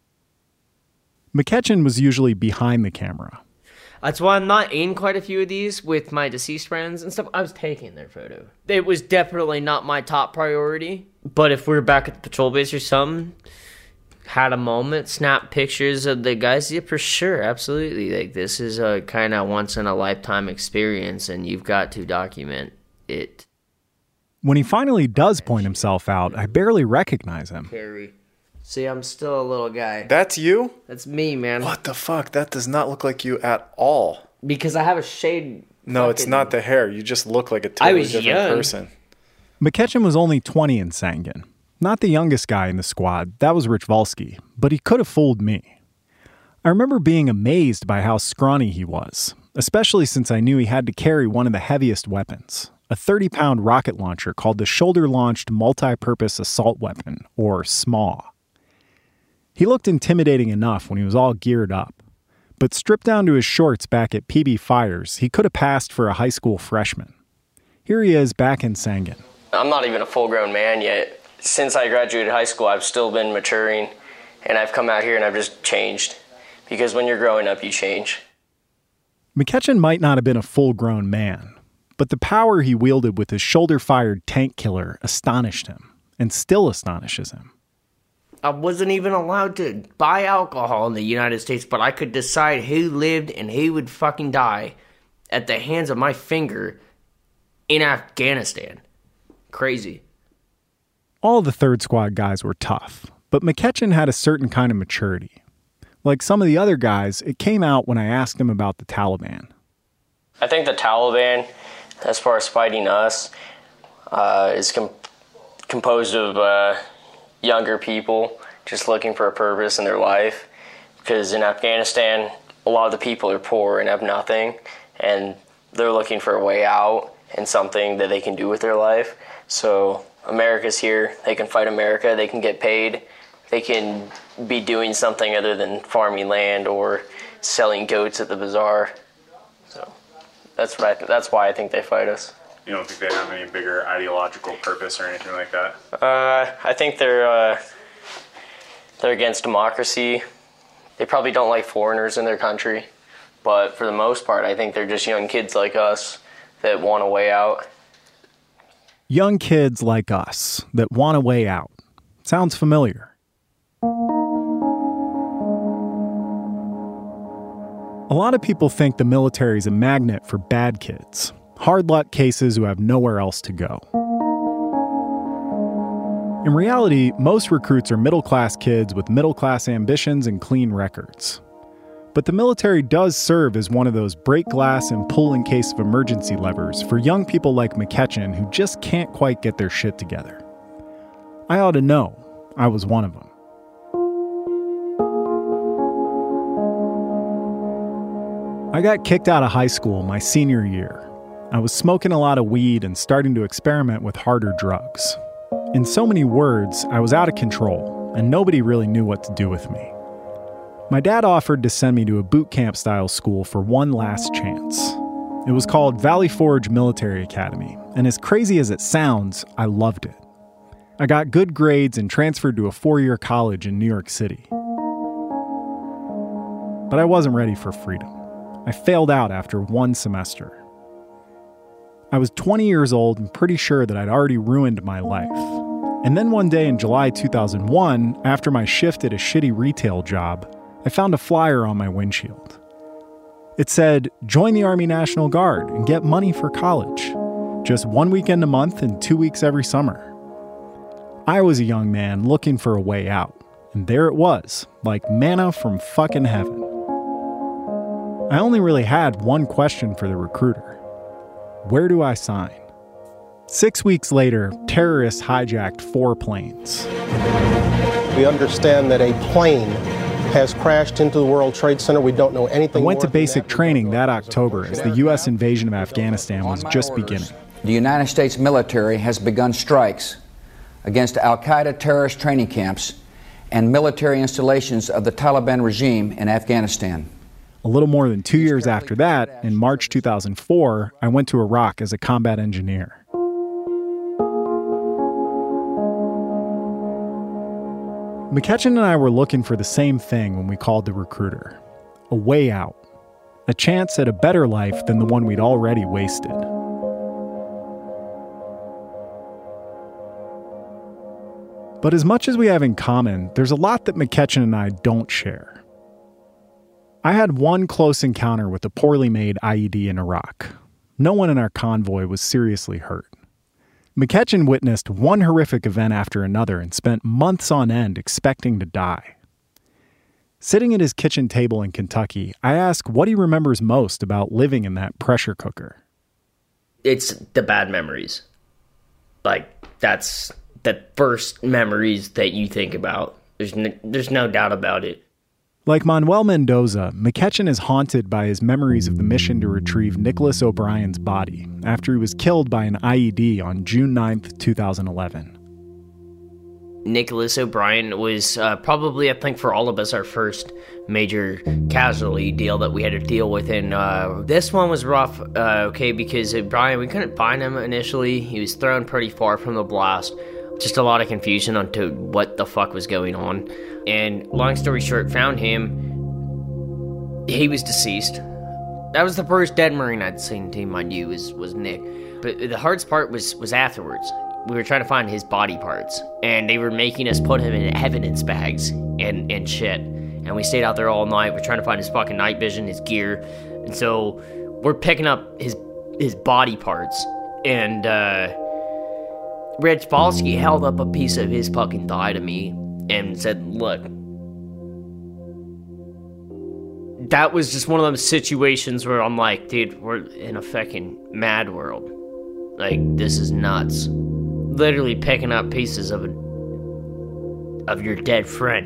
McEachin was usually behind the camera. That's why I'm not in quite a few of these with my deceased friends and stuff. I was taking their photo. It was definitely not my top priority. But if we were back at the patrol base or something, had a moment, snap pictures of the guys, yeah, for sure, absolutely. Like, this is a kind of once-in-a-lifetime experience, and you've got to document it. When he finally does point himself out, I barely recognize him. Carrie. See, I'm still a little guy. That's you? That's me, man. What the fuck? That does not look like you at all. Because I have a shade. No, fucking... it's not the hair. You just look like a totally I was different young. person. McEachin was only twenty in Sangin. Not the youngest guy in the squad. That was Rich Volsky. But he could have fooled me. I remember being amazed by how scrawny he was, especially since I knew he had to carry one of the heaviest weapons, a thirty-pound rocket launcher called the Shoulder-Launched Multi-Purpose Assault Weapon, or S M A W. He looked intimidating enough when he was all geared up. But stripped down to his shorts back at P B Fires, he could have passed for a high school freshman. Here he is back in Sangin. I'm not even a full-grown man yet. Since I graduated high school, I've still been maturing, and I've come out here and I've just changed. Because when you're growing up, you change. McEachin might not have been a full-grown man, but the power he wielded with his shoulder-fired tank killer astonished him, and still astonishes him. I wasn't even allowed to buy alcohol in the United States, but I could decide who lived and who would fucking die at the hands of my finger in Afghanistan. Crazy. All the third squad guys were tough, but McEachin had a certain kind of maturity. Like some of the other guys, it came out when I asked him about the Taliban. I think the Taliban, as far as fighting us, uh, is com- composed of uh, younger people just looking for a purpose in their life. Because in Afghanistan, a lot of the people are poor and have nothing, and they're looking for a way out and something that they can do with their life. So America's here. They can fight America. They can get paid. They can be doing something other than farming land or selling goats at the bazaar. So that's what I th- that's why I think they fight us. You don't think they have any bigger ideological purpose or anything like that? Uh, I think they're uh, they're against democracy. They probably don't like foreigners in their country, but for the most part, I think they're just young kids like us that want a way out. Young kids like us that want a way out. Sounds familiar. A lot of people think the military is a magnet for bad kids, hard luck cases who have nowhere else to go. In reality, most recruits are middle-class kids with middle-class ambitions and clean records. But the military does serve as one of those break glass and pull in case of emergency levers for young people like McEachin who just can't quite get their shit together. I ought to know. I was one of them. I got kicked out of high school my senior year. I was smoking a lot of weed and starting to experiment with harder drugs. In so many words, I was out of control, and nobody really knew what to do with me. My dad offered to send me to a boot camp style school for one last chance. It was called Valley Forge Military Academy, and as crazy as it sounds, I loved it. I got good grades and transferred to a four-year college in New York City. But I wasn't ready for freedom. I failed out after one semester. I was twenty years old and pretty sure that I'd already ruined my life. And then one day in July two thousand one, after my shift at a shitty retail job, I found a flyer on my windshield. It said, "Join the Army National Guard and get money for college. Just one weekend a month and two weeks every summer." I was a young man looking for a way out, and there it was, like manna from fucking heaven. I only really had one question for the recruiter. Where do I sign? Six weeks later, terrorists hijacked four planes. We understand that a plane has crashed into the World Trade Center. We don't know anything I went more to basic training that October as the U S invasion of Afghanistan was just beginning. The United States military has begun strikes against al-Qaeda terrorist training camps and military installations of the Taliban regime in Afghanistan. A little more than two years after that, in March two thousand four, I went to Iraq as a combat engineer. McEachin and I were looking for the same thing when we called the recruiter. A way out. A chance at a better life than the one we'd already wasted. But as much as we have in common, there's a lot that McEachin and I don't share. I had one close encounter with a poorly made I E D in Iraq. No one in our convoy was seriously hurt. McEachin witnessed one horrific event after another and spent months on end expecting to die. Sitting at his kitchen table in Kentucky, I ask what he remembers most about living in that pressure cooker. It's the bad memories. Like, that's the first memories that you think about. There's no, there's no doubt about it. Like Manuel Mendoza, McEachin is haunted by his memories of the mission to retrieve Nicholas O'Brien's body after he was killed by an I E D on June ninth, twenty eleven. Nicholas O'Brien was uh, probably, I think, for all of us, our first major casualty deal that we had to deal with. And uh, this one was rough, uh, okay, because O'Brien, we couldn't find him initially. He was thrown pretty far from the blast. Just a lot of confusion on to what the fuck was going on. And long story short, found him. He was deceased. That was the first dead Marine I'd seen, to mind you, was, was Nick. But the hardest part was, was afterwards. We were trying to find his body parts, and they were making us put him in evidence bags and, and shit. And we stayed out there all night. We're trying to find his fucking night vision, his gear. And so we're picking up his his body parts. And uh, Rich Valsky held up a piece of his fucking thigh to me and said, look, that was just one of those situations where I'm like, dude, we're in a fucking mad world. Like, this is nuts. Literally picking up pieces of a, of your dead friend.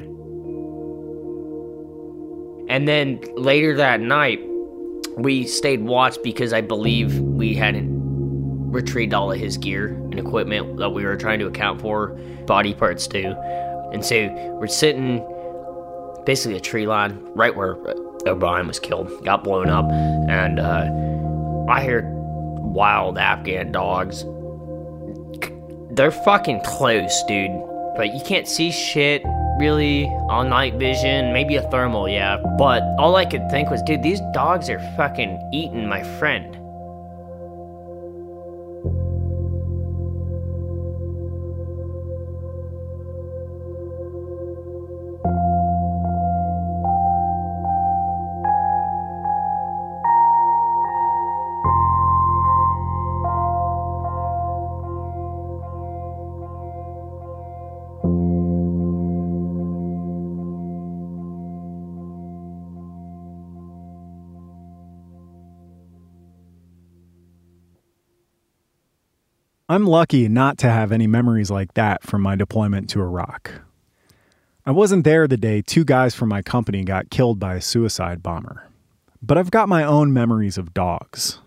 And then later that night, we stayed watch because I believe we hadn't retrieved all of his gear and equipment that we were trying to account for, body parts too. And so we're sitting basically a tree line right where O'Brien was killed, got blown up, and uh, I heard wild Afghan dogs. They're fucking close, dude, but you can't see shit really on night vision, maybe a thermal, yeah, but all I could think was, dude, these dogs are fucking eating my friend. I'm lucky not to have any memories like that from my deployment to Iraq. I wasn't there the day two guys from my company got killed by a suicide bomber, but I've got my own memories of dogs.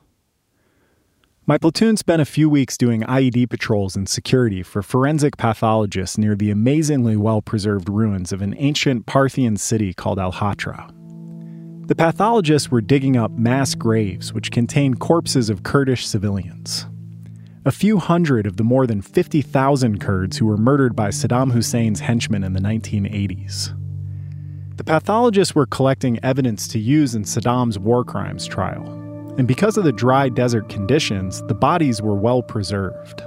My platoon spent a few weeks doing I E D patrols and security for forensic pathologists near the amazingly well-preserved ruins of an ancient Parthian city called Al-Hatra. The pathologists were digging up mass graves which contained corpses of Kurdish civilians. A few hundred of the more than fifty thousand Kurds who were murdered by Saddam Hussein's henchmen in the nineteen eighties. The pathologists were collecting evidence to use in Saddam's war crimes trial, and because of the dry desert conditions, the bodies were well preserved.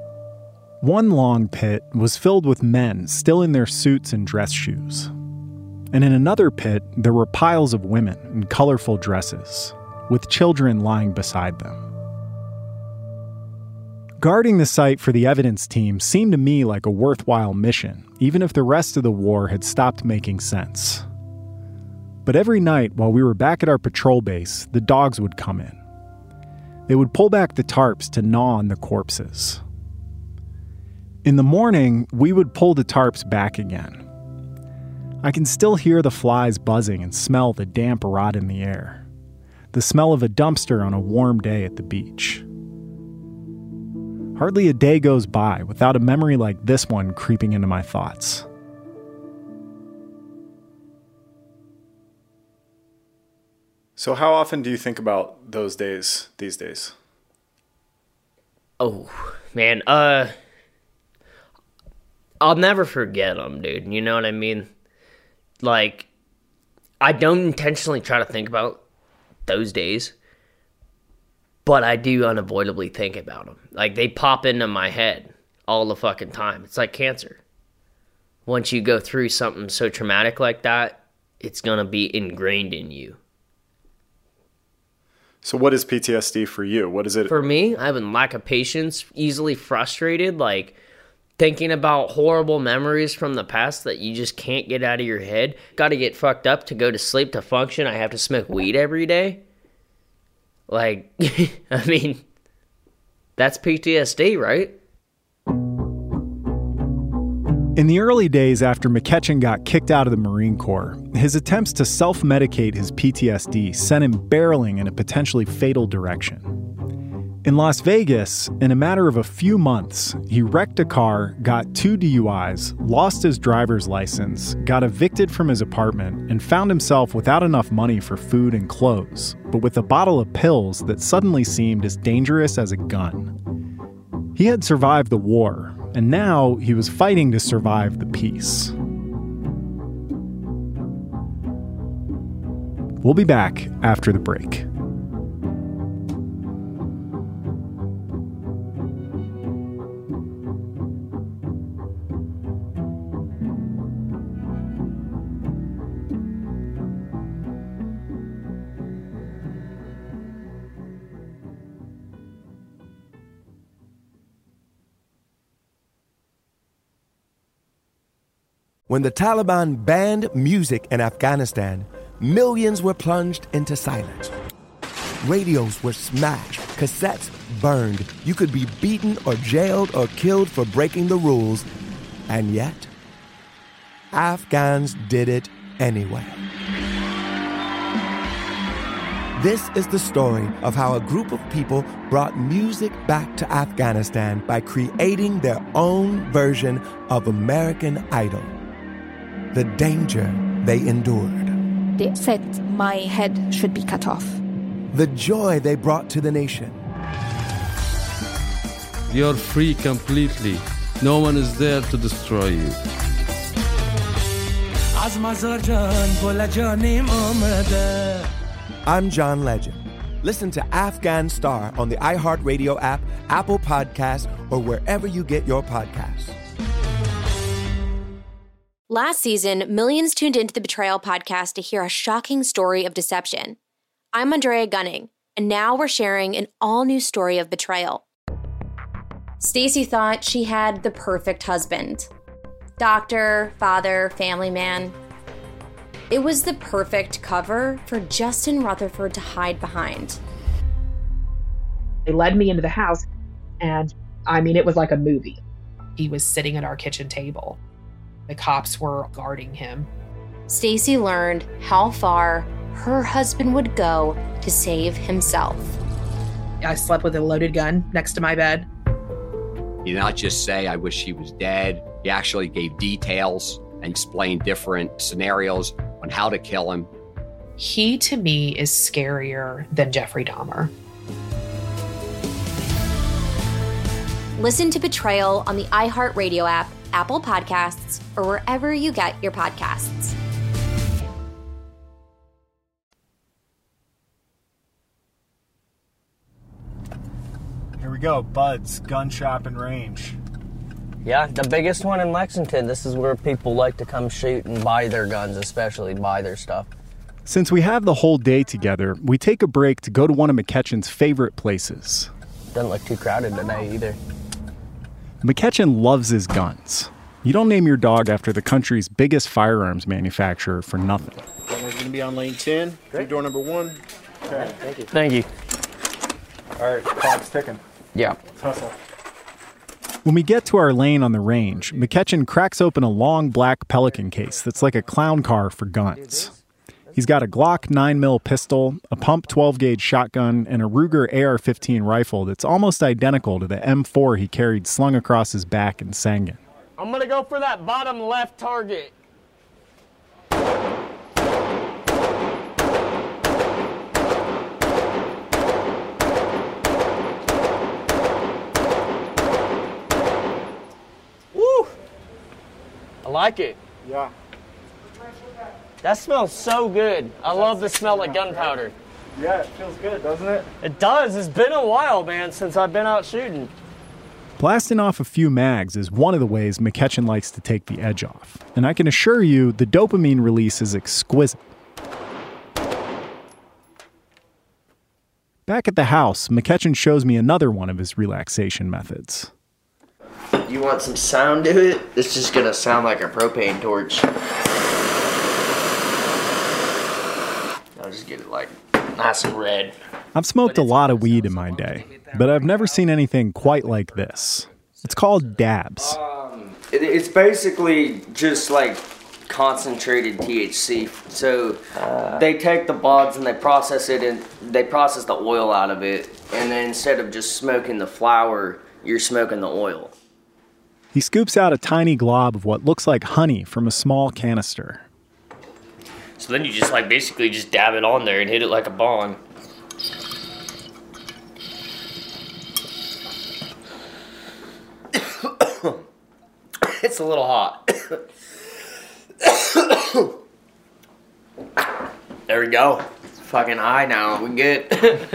One long pit was filled with men still in their suits and dress shoes. And in another pit, there were piles of women in colorful dresses, with children lying beside them. Guarding the site for the evidence team seemed to me like a worthwhile mission, even if the rest of the war had stopped making sense. But every night while we were back at our patrol base, the dogs would come in. They would pull back the tarps to gnaw on the corpses. In the morning, we would pull the tarps back again. I can still hear the flies buzzing and smell the damp rot in the air. The smell of a dumpster on a warm day at the beach. Hardly a day goes by without a memory like this one creeping into my thoughts. So how often do you think about those days these days? Oh, man, uh, I'll never forget them, dude. You know what I mean? Like, I don't intentionally try to think about those days, but I do unavoidably think about them. Like, they pop into my head all the fucking time. It's like cancer. Once you go through something so traumatic like that, it's gonna be ingrained in you. So what is P T S D for you? What is it? For me, I have a lack of patience, easily frustrated, like thinking about horrible memories from the past that you just can't get out of your head. Gotta get fucked up to go to sleep, to function. I have to smoke weed every day. Like, I mean, that's P T S D, right? In the early days after McCutcheon got kicked out of the Marine Corps, his attempts to self-medicate his P T S D sent him barreling in a potentially fatal direction. In Las Vegas, in a matter of a few months, he wrecked a car, got two D U Is, lost his driver's license, got evicted from his apartment, and found himself without enough money for food and clothes, but with a bottle of pills that suddenly seemed as dangerous as a gun. He had survived the war, and now he was fighting to survive the peace. We'll be back after the break. When the Taliban banned music in Afghanistan, millions were plunged into silence. Radios were smashed, cassettes burned. You could be beaten or jailed or killed for breaking the rules. And yet, Afghans did it anyway. This is the story of how a group of people brought music back to Afghanistan by creating their own version of American Idol. The danger they endured. They said my head should be cut off. The joy they brought to the nation. You're free completely. No one is there to destroy you. I'm John Legend. Listen to Afghan Star on the iHeartRadio app, Apple Podcasts, or wherever you get your podcasts. Last season, millions tuned into the Betrayal podcast to hear a shocking story of deception. I'm Andrea Gunning, and now we're sharing an all-new story of betrayal. Stacy thought she had the perfect husband. Doctor, father, family man. It was the perfect cover for Justin Rutherford to hide behind. They led me into the house, and I mean, it was like a movie. He was sitting at our kitchen table. The cops were guarding him. Stacy learned how far her husband would go to save himself. I slept with a loaded gun next to my bed. He did not just say, I wish he was dead. He actually gave details and explained different scenarios on how to kill him. He, to me, is scarier than Jeffrey Dahmer. Listen to Betrayal on the iHeartRadio app, Apple Podcasts, or wherever you get your podcasts. Here we go, Bud's Gun Shop and Range. Yeah, the biggest one in Lexington. This is where people like to come shoot and buy their guns, especially buy their stuff. Since we have the whole day together, we take a break to go to one of McKetchen's favorite places. Doesn't look too crowded today either. McKetchen loves his guns. You don't name your dog after the country's biggest firearms manufacturer for nothing. Gunner's going to be on lane ten. Great. Door number one. Okay. Thank you. Thank you. All right, clock's ticking. Yeah. Let's hustle. When we get to our lane on the range, McKetchen cracks open a long black Pelican case that's like a clown car for guns. He's got a Glock nine mil pistol, a pump twelve gauge shotgun, and a Ruger A R fifteen rifle that's almost identical to the M four he carried slung across his back in Sangin. I'm going to go for that bottom left target. Woo! I like it. Yeah. That smells so good. I love the smell of gunpowder. Yeah, it feels good, doesn't it? It does. It's been a while, man, since I've been out shooting. Blasting off a few mags is one of the ways McKetchen likes to take the edge off. And I can assure you, the dopamine release is exquisite. Back at the house, McKetchen shows me another one of his relaxation methods. You want some sound to it? It's just gonna sound like a propane torch. I'll just get it like nice and red. I've smoked a lot of weed in my day, but I've never seen anything quite like this. It's called dabs. Um, it, it's basically just like concentrated T H C. So uh, they take the buds and they process it, and they process the oil out of it. And then instead of just smoking the flower, you're smoking the oil. He scoops out a tiny glob of what looks like honey from a small canister. So then you just like basically just dab it on there and hit it like a bong. It's a little hot. There we go. It's fucking high now. We good.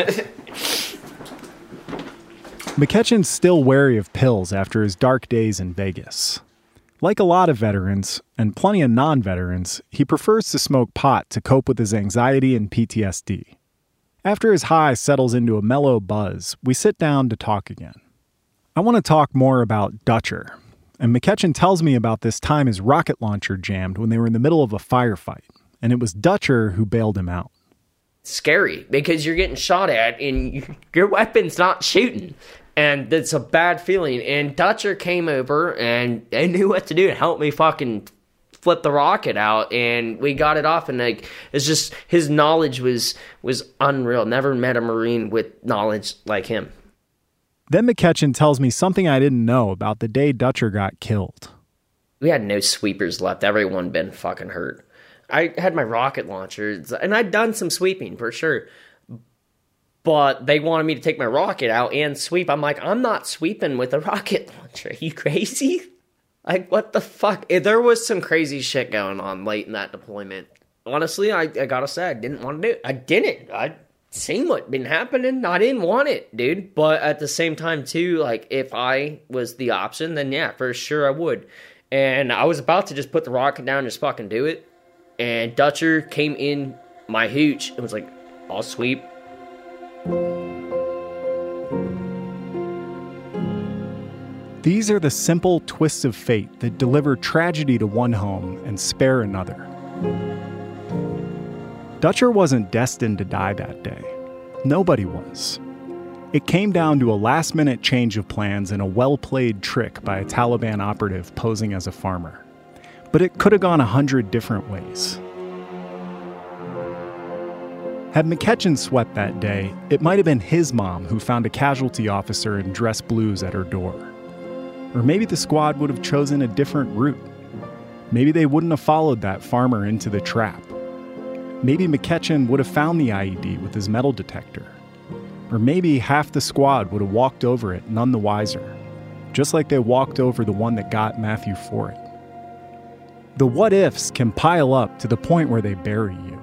McKetchen's still wary of pills after his dark days in Vegas. Like a lot of veterans, and plenty of non-veterans, he prefers to smoke pot to cope with his anxiety and P T S D. After his high settles into a mellow buzz, we sit down to talk again. I want to talk more about Dutcher, And McCutcheon tells me about this time his rocket launcher jammed when they were in the middle of a firefight, and it was Dutcher who bailed him out. Scary, because you're getting shot at and your weapon's not shooting. And it's a bad feeling. And Dutcher came over and they knew what to do to help me fucking flip the rocket out. And we got it off. And like, it's just, his knowledge was was unreal. Never met a Marine with knowledge like him. Then McCutcheon tells me something I didn't know about the day Dutcher got killed. We had no sweepers left. Everyone been fucking hurt. I had my rocket launcher, and I'd done some sweeping for sure. But they wanted me to take my rocket out and sweep. I'm like, I'm not sweeping with a rocket launcher. Are you crazy? Like, what the fuck? There was some crazy shit going on late in that deployment. Honestly, I, I gotta say, I didn't want to do it. I didn't. I'd seen what been happening. I didn't want it, dude. But at the same time, too, like, if I was the option, then yeah, for sure I would. And I was about to just put the rocket down and just fucking do it. And Dutcher came in my hooch and was like, I'll sweep. These are the simple twists of fate that deliver tragedy to one home and spare another. Dutcher wasn't destined to die that day. Nobody was. It came down to a last-minute change of plans and a well-played trick by a Taliban operative posing as a farmer. But it could have gone a hundred different ways. Had McCutcheon sweat that day, it might have been his mom who found a casualty officer in dress blues at her door. Or maybe the squad would have chosen a different route. Maybe they wouldn't have followed that farmer into the trap. Maybe McCutcheon would have found the I E D with his metal detector. Or maybe half the squad would have walked over it none the wiser, just like they walked over the one that got Matthew Fort. The what-ifs can pile up to the point where they bury you.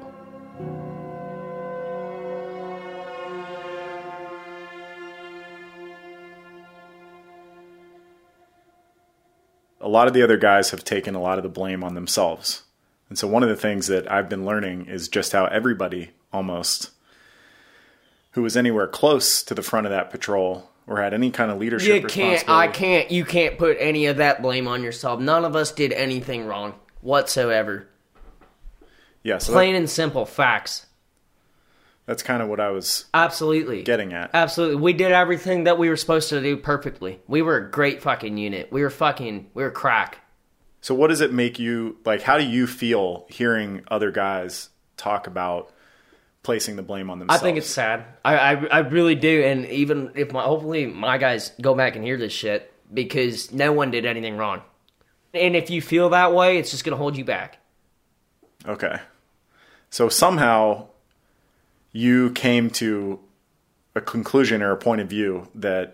A lot of the other guys have taken a lot of the blame on themselves. And so one of the things that I've been learning is just how everybody, almost, who was anywhere close to the front of that patrol or had any kind of leadership you responsibility. Can't, I can't, you can't put any of that blame on yourself. None of us did anything wrong whatsoever. Yeah, so Plain that, and simple facts. That's kind of what I was absolutely getting at. Absolutely. We did everything that we were supposed to do perfectly. We were a great fucking unit. We were fucking, we were crack. So what does it make you, like, how do you feel hearing other guys talk about placing the blame on themselves? I think it's sad. I, I, I really do. And even if my, hopefully my guys go back and hear this shit, because no one did anything wrong. And if you feel that way, it's just going to hold you back. Okay. So somehow you came to a conclusion or a point of view that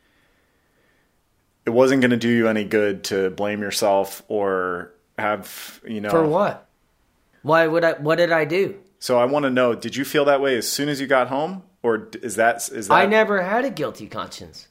it wasn't going to do you any good to blame yourself or have, you know... For what? Why would I? What did I do? So I want to know, did you feel that way as soon as you got home? Or is that... Is that... I never had a guilty conscience.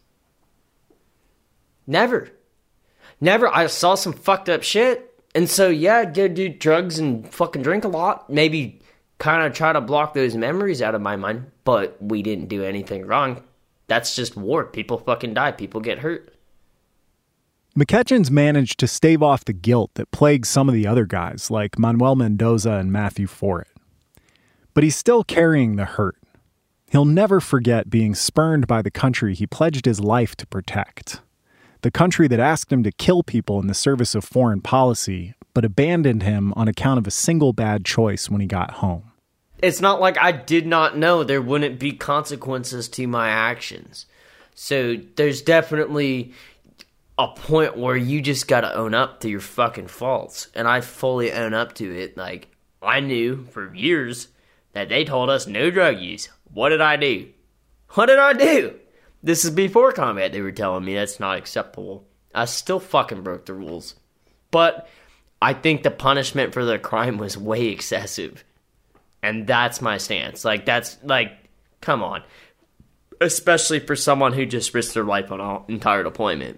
Never. Never. I saw some fucked up shit. And so, yeah, I'd go do drugs and fucking drink a lot. Maybe kind of try to block those memories out of my mind. But we didn't do anything wrong. That's just war. People fucking die. People get hurt. McCutcheon's managed to stave off the guilt that plagues some of the other guys, like Manuel Mendoza and Matthew Fort. But he's still carrying the hurt. He'll never forget being spurned by the country he pledged his life to protect. The country that asked him to kill people in the service of foreign policy, but abandoned him on account of a single bad choice when he got home. It's not like I did not know there wouldn't be consequences to my actions. So there's definitely a point where you just gotta own up to your fucking faults. And I fully own up to it. Like, I knew for years that they told us no drug use. What did I do? What did I do? This is before combat. They were telling me that's not acceptable. I still fucking broke the rules. But I think the punishment for the crime was way excessive. And that's my stance. Like, that's, like, come on. Especially for someone who just risked their life on an entire deployment.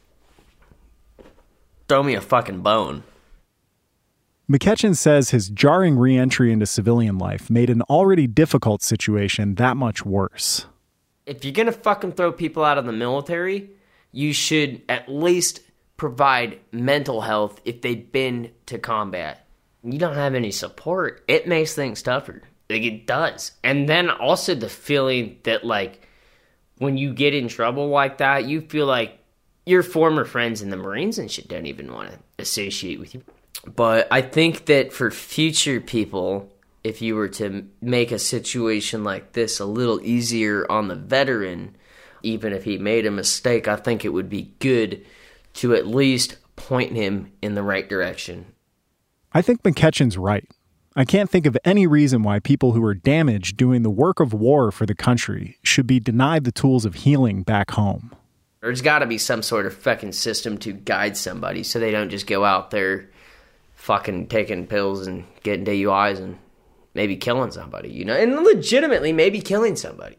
Throw me a fucking bone. McCutcheon says his jarring re-entry into civilian life made an already difficult situation that much worse. If you're gonna fucking throw people out of the military, you should at least provide mental health if they've been to combat. You don't have any support. It makes things tougher. Like, it does. And then also the feeling that, like, when you get in trouble like that, you feel like your former friends in the Marines and shit don't even want to associate with you. But I think that for future people, if you were to make a situation like this a little easier on the veteran, even if he made a mistake, I think it would be good to at least point him in the right direction. I think McEachin's right. I can't think of any reason why people who are damaged doing the work of war for the country should be denied the tools of healing back home. There's got to be some sort of fucking system to guide somebody so they don't just go out there fucking taking pills and getting D U Is and maybe killing somebody, you know, and legitimately maybe killing somebody.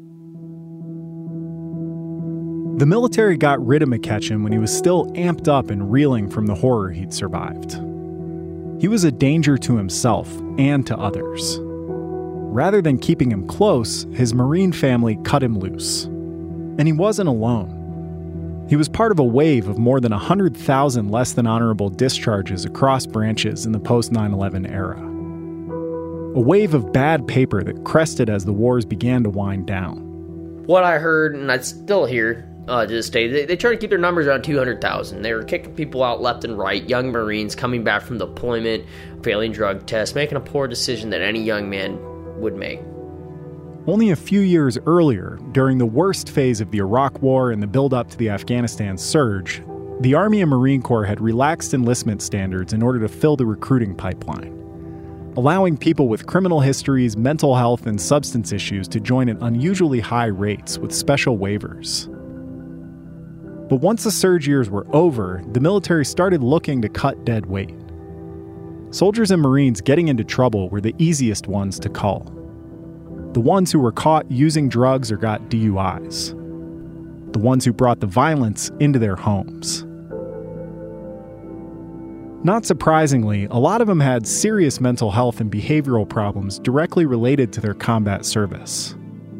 The military got rid of McEachin when he was still amped up and reeling from the horror he'd survived. He was a danger to himself and to others. Rather than keeping him close, his Marine family cut him loose. And he wasn't alone. He was part of a wave of more than one hundred thousand less than honorable discharges across branches in the post nine eleven era. A wave of bad paper that crested as the wars began to wind down. What I heard, and I still hear uh, to this day, they, they try to keep their numbers around two hundred thousand. They were kicking people out left and right, young Marines coming back from deployment, failing drug tests, making a poor decision that any young man would make. Only a few years earlier, during the worst phase of the Iraq War and the build-up to the Afghanistan surge, the Army and Marine Corps had relaxed enlistment standards in order to fill the recruiting pipeline, allowing people with criminal histories, mental health, and substance issues to join at unusually high rates with special waivers. But once the surge years were over, the military started looking to cut dead weight. Soldiers and Marines getting into trouble were the easiest ones to cull. The ones who were caught using drugs or got D U Is. The ones who brought the violence into their homes. Not surprisingly, a lot of them had serious mental health and behavioral problems directly related to their combat service.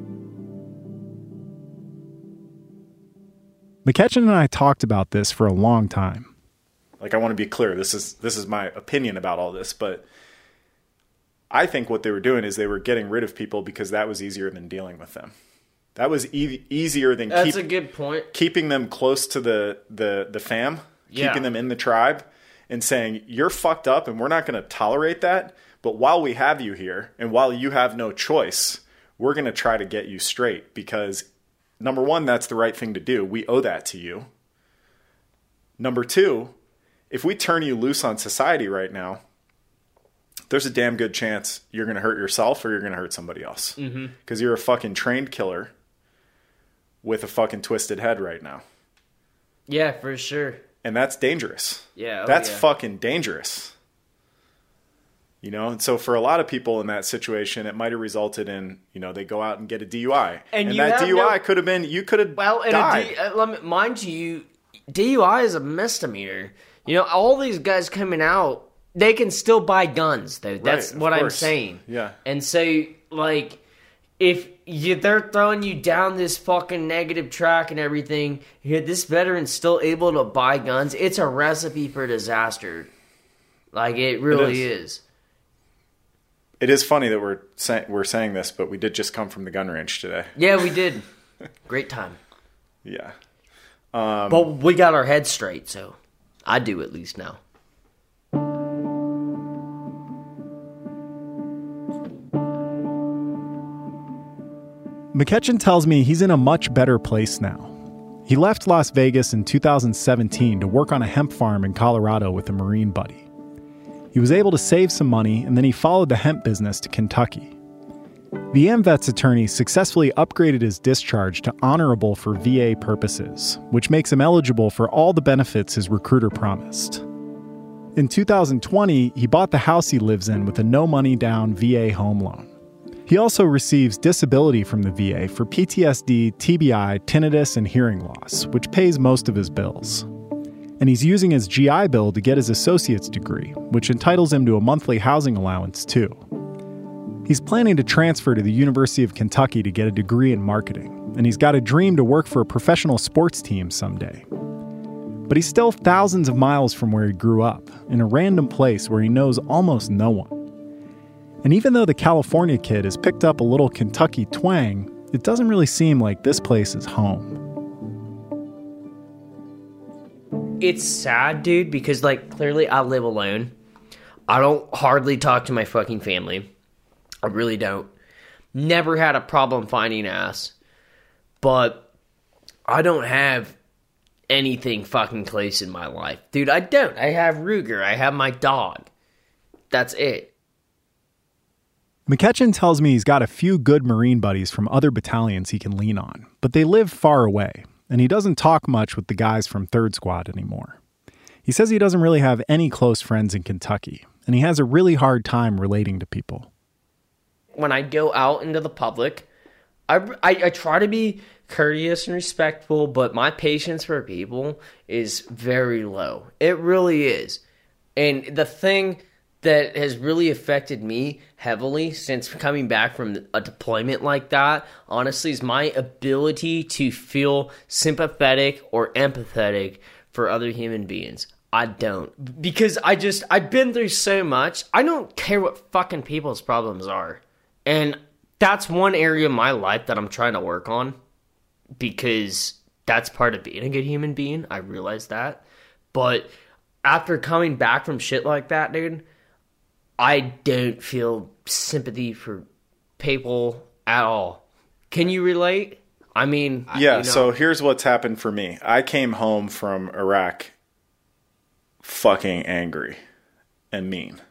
McEachin and I talked about this for a long time. Like, I want to be clear, this is this is my opinion about all this, but I think what they were doing is they were getting rid of people because that was easier than dealing with them. That was e- easier than That's keep, a good point. keeping them close to the, the, the fam, Yeah. keeping them in the tribe, and saying, you're fucked up and we're not going to tolerate that, but while we have you here and while you have no choice, we're going to try to get you straight because, number one, that's the right thing to do. We owe that to you. Number two, if we turn you loose on society right now, there's a damn good chance you're going to hurt yourself or you're going to hurt somebody else. Because Mm-hmm. you're a fucking trained killer with a fucking twisted head right now. Yeah, for sure. And that's dangerous. Yeah. Oh, that's yeah. fucking dangerous. You know, and so for a lot of people in that situation, it might have resulted in, you know, they go out and get a D U I. And And, you that have D U I no- could have been, you could have Well, and died. a D, uh, let me, mind you, D U I is a misdemeanor. You know, all these guys coming out, they can still buy guns, though. That's Right, of what I'm course. saying. Yeah. And so, like, if you, they're throwing you down this fucking negative track and everything, yet this veteran's still able to buy guns, it's a recipe for disaster. Like, it really It is. is. It is funny that we're say- we're saying this, but we did just come from the gun range today. Yeah, we did. Great time. Yeah. Um, But we got our heads straight, so I do at least now. McEachin tells me he's in a much better place now. He left Las Vegas in two thousand seventeen to work on a hemp farm in Colorado with a Marine buddy. He was able to save some money, and then he followed the hemp business to Kentucky. The AmVet's attorney successfully upgraded his discharge to honorable for V A purposes, which makes him eligible for all the benefits his recruiter promised. In two thousand twenty, he bought the house he lives in with a no-money down V A home loan. He also receives disability from the V A for P T S D, T B I, tinnitus, and hearing loss, which pays most of his bills. And he's using his G I Bill to get his associate's degree, which entitles him to a monthly housing allowance, too. He's planning to transfer to the University of Kentucky to get a degree in marketing, and he's got a dream to work for a professional sports team someday. But he's still thousands of miles from where he grew up, in a random place where he knows almost no one. And even though the California kid has picked up a little Kentucky twang, it doesn't really seem like this place is home. It's sad, dude, because, like, clearly I live alone. I don't hardly talk to my fucking family. I really don't. Never had a problem finding ass. But I don't have anything fucking close in my life. Dude, I don't. I have Ruger. I have my dog. That's it. McEachin tells me he's got a few good Marine buddies from other battalions he can lean on, but they live far away, and he doesn't talk much with the guys from third Squad anymore. He says he doesn't really have any close friends in Kentucky, and he has a really hard time relating to people. When I go out into the public, I, I, I try to be courteous and respectful, but my patience for people is very low. It really is. And the thing that has really affected me heavily since coming back from a deployment like that, honestly, is my ability to feel sympathetic or empathetic for other human beings. I don't. Because I just, I've been through so much, I don't care what fucking people's problems are. And that's one area of my life that I'm trying to work on, because that's part of being a good human being. I realize that. But after coming back from shit like that, dude, I don't feel sympathy for people at all. Can you relate? I mean... Yeah, you know. So here's what's happened for me. I came home from Iraq fucking angry and mean.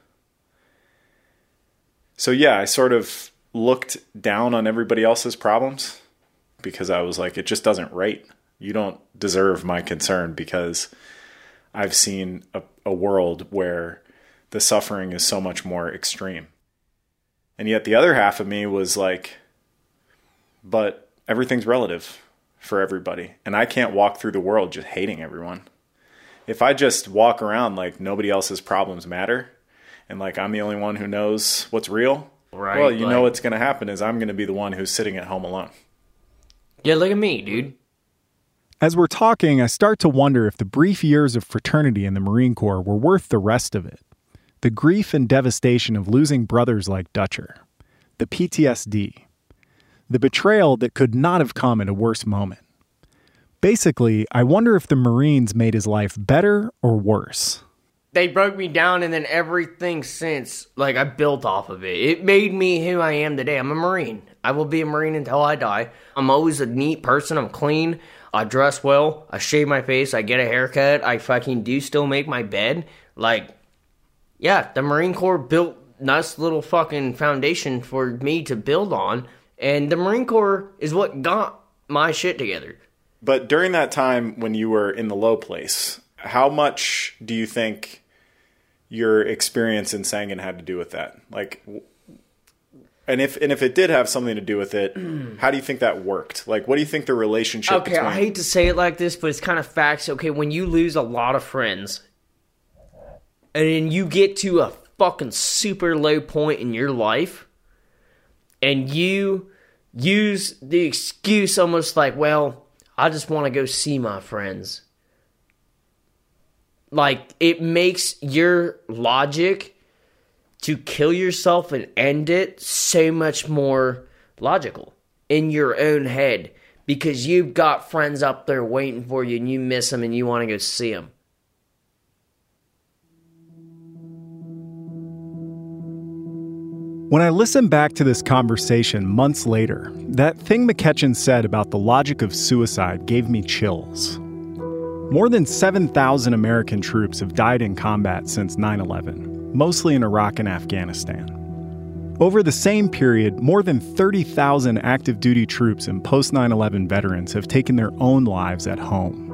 So yeah, I sort of looked down on everybody else's problems because I was like, it just doesn't rate. You don't deserve my concern because I've seen a, a world where the suffering is so much more extreme. And yet the other half of me was like, but everything's relative for everybody. And I can't walk through the world just hating everyone. If I just walk around like nobody else's problems matter and like I'm the only one who knows what's real, right, well, you like, know what's going to happen is I'm going to be the one who's sitting at home alone. Yeah, look at me, dude. As we're talking, I start to wonder if the brief years of fraternity in the Marine Corps were worth the rest of it. The grief and devastation of losing brothers like Dutcher. The P T S D. The betrayal that could not have come at a worse moment. Basically, I wonder if the Marines made his life better or worse. They broke me down, and then everything since, like, I built off of it. It made me who I am today. I'm a Marine. I will be a Marine until I die. I'm always a neat person. I'm clean. I dress well. I shave my face. I get a haircut. I fucking do still make my bed. Like, yeah, the Marine Corps built nice little fucking foundation for me to build on. And the Marine Corps is what got my shit together. But during that time when you were in the low place, how much do you think your experience in Sangin had to do with that? Like, and if and if it did have something to do with it, how do you think that worked? Like, what do you think the relationship okay, between... I hate to say it like this, but it's kind of facts. Okay, when you lose a lot of friends, and then you get to a fucking super low point in your life, and you use the excuse almost like, well, I just want to go see my friends. Like, it makes your logic to kill yourself and end it so much more logical in your own head, because you've got friends up there waiting for you and you miss them and you want to go see them. When I listen back to this conversation months later, that thing McEachin said about the logic of suicide gave me chills. More than seven thousand American troops have died in combat since nine eleven, mostly in Iraq and Afghanistan. Over the same period, more than thirty thousand active duty troops and post nine eleven veterans have taken their own lives at home.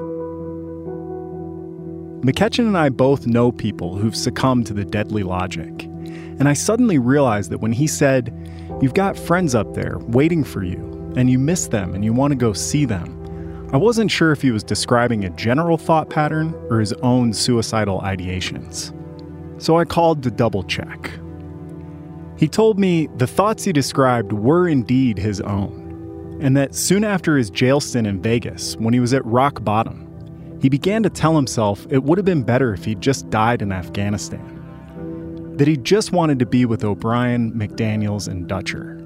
McEachin and I both know people who've succumbed to the deadly logic. And I suddenly realized that when he said, you've got friends up there waiting for you, and you miss them and you want to go see them, I wasn't sure if he was describing a general thought pattern or his own suicidal ideations. So I called to double check. He told me the thoughts he described were indeed his own, and that soon after his jail stint in Vegas, when he was at rock bottom, he began to tell himself it would have been better if he'd just died in Afghanistan. That he just wanted to be with O'Brien, McDaniels, and Dutcher.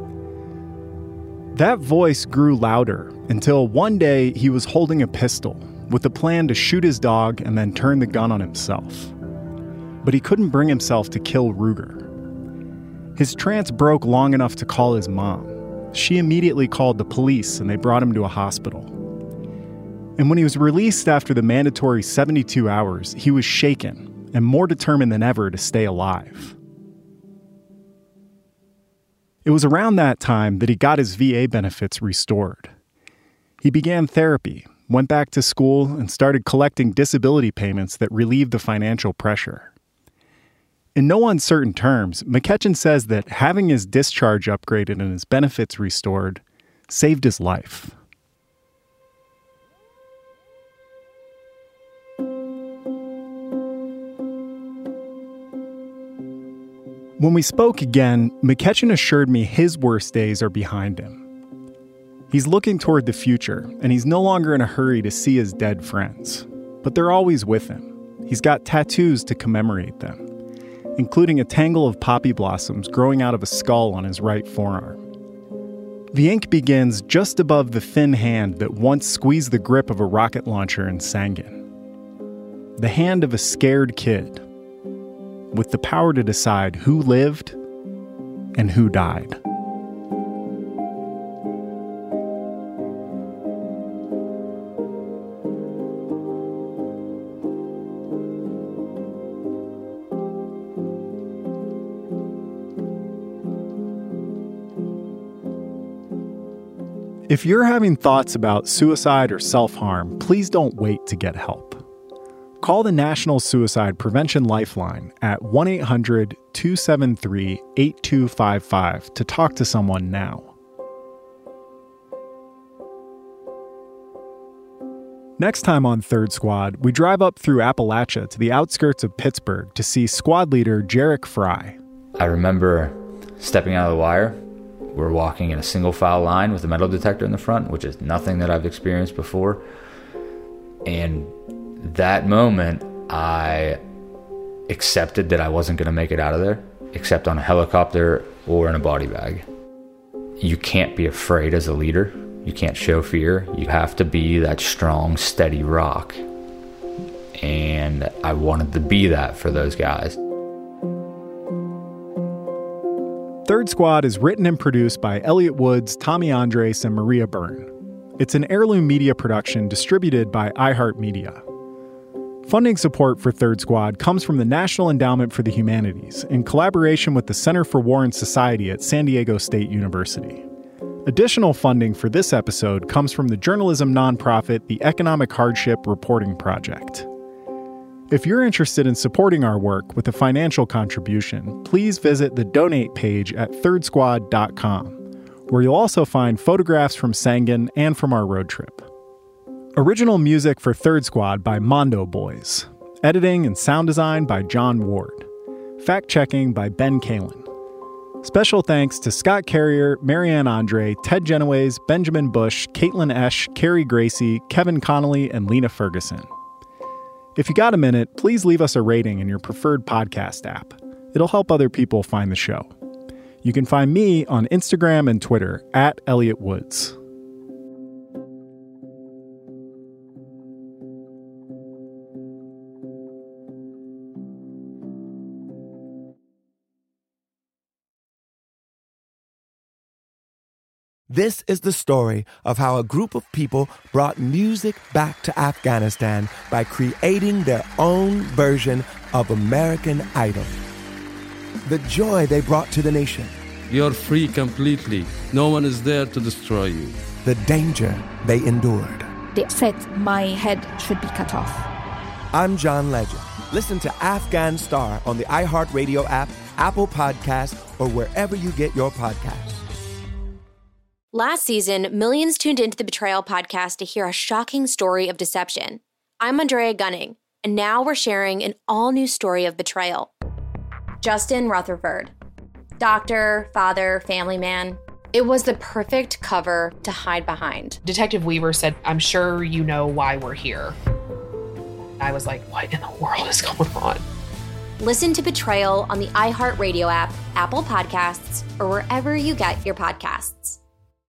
That voice grew louder until one day he was holding a pistol with a plan to shoot his dog and then turn the gun on himself. But he couldn't bring himself to kill Ruger. His trance broke long enough to call his mom. She immediately called the police and they brought him to a hospital. And when he was released after the mandatory seventy-two hours, he was shaken and more determined than ever to stay alive. It was around that time that he got his V A benefits restored. He began therapy, went back to school, and started collecting disability payments that relieved the financial pressure. In no uncertain terms, McEachin says that having his discharge upgraded and his benefits restored saved his life. When we spoke again, McEachin assured me his worst days are behind him. He's looking toward the future, and he's no longer in a hurry to see his dead friends. But they're always with him. He's got tattoos to commemorate them, including a tangle of poppy blossoms growing out of a skull on his right forearm. The ink begins just above the thin hand that once squeezed the grip of a rocket launcher in Sangin. The hand of a scared kid, with the power to decide who lived and who died. If you're having thoughts about suicide or self-harm, please don't wait to get help. Call the National Suicide Prevention Lifeline at one eight hundred two seven three eight two five five to talk to someone now. Next time on Third Squad, we drive up through Appalachia to the outskirts of Pittsburgh to see squad leader Jarek Fry. I remember stepping out of the wire. We're walking in a single file line with a metal detector in the front, which is nothing that I've experienced before. And that moment, I accepted that I wasn't going to make it out of there, except on a helicopter or in a body bag. You can't be afraid as a leader. You can't show fear. You have to be that strong, steady rock. And I wanted to be that for those guys. Third Squad is written and produced by Elliot Woods, Tommy Andres, and Maria Byrne. It's an Heirloom Media production distributed by iHeartMedia. Funding support for Third Squad comes from the National Endowment for the Humanities in collaboration with the Center for War and Society at San Diego State University. Additional funding for this episode comes from the journalism nonprofit The Economic Hardship Reporting Project. If you're interested in supporting our work with a financial contribution, please visit the donate page at third squad dot com, where you'll also find photographs from Sangin and from our road trip. Original music for Third Squad by Mondo Boys. Editing and sound design by John Ward. Fact-checking by Ben Kalin. Special thanks to Scott Carrier, Marianne Andre, Ted Genoways, Benjamin Bush, Caitlin Esch, Carrie Gracie, Kevin Connolly, and Lena Ferguson. If you got a minute, please leave us a rating in your preferred podcast app. It'll help other people find the show. You can find me on Instagram and Twitter at Elliot Woods. This is the story of how a group of people brought music back to Afghanistan by creating their own version of American Idol. The joy they brought to the nation. You're free completely. No one is there to destroy you. The danger they endured. They said my head should be cut off. I'm John Legend. Listen to Afghan Star on the iHeartRadio app, Apple Podcasts, or wherever you get your podcasts. Last season, millions tuned into the Betrayal podcast to hear a shocking story of deception. I'm Andrea Gunning, and now we're sharing an all-new story of betrayal. Justin Rutherford. Doctor, father, family man. It was the perfect cover to hide behind. Detective Weaver said, "I'm sure you know why we're here." I was like, what in the world is going on? Listen to Betrayal on the iHeartRadio app, Apple Podcasts, or wherever you get your podcasts.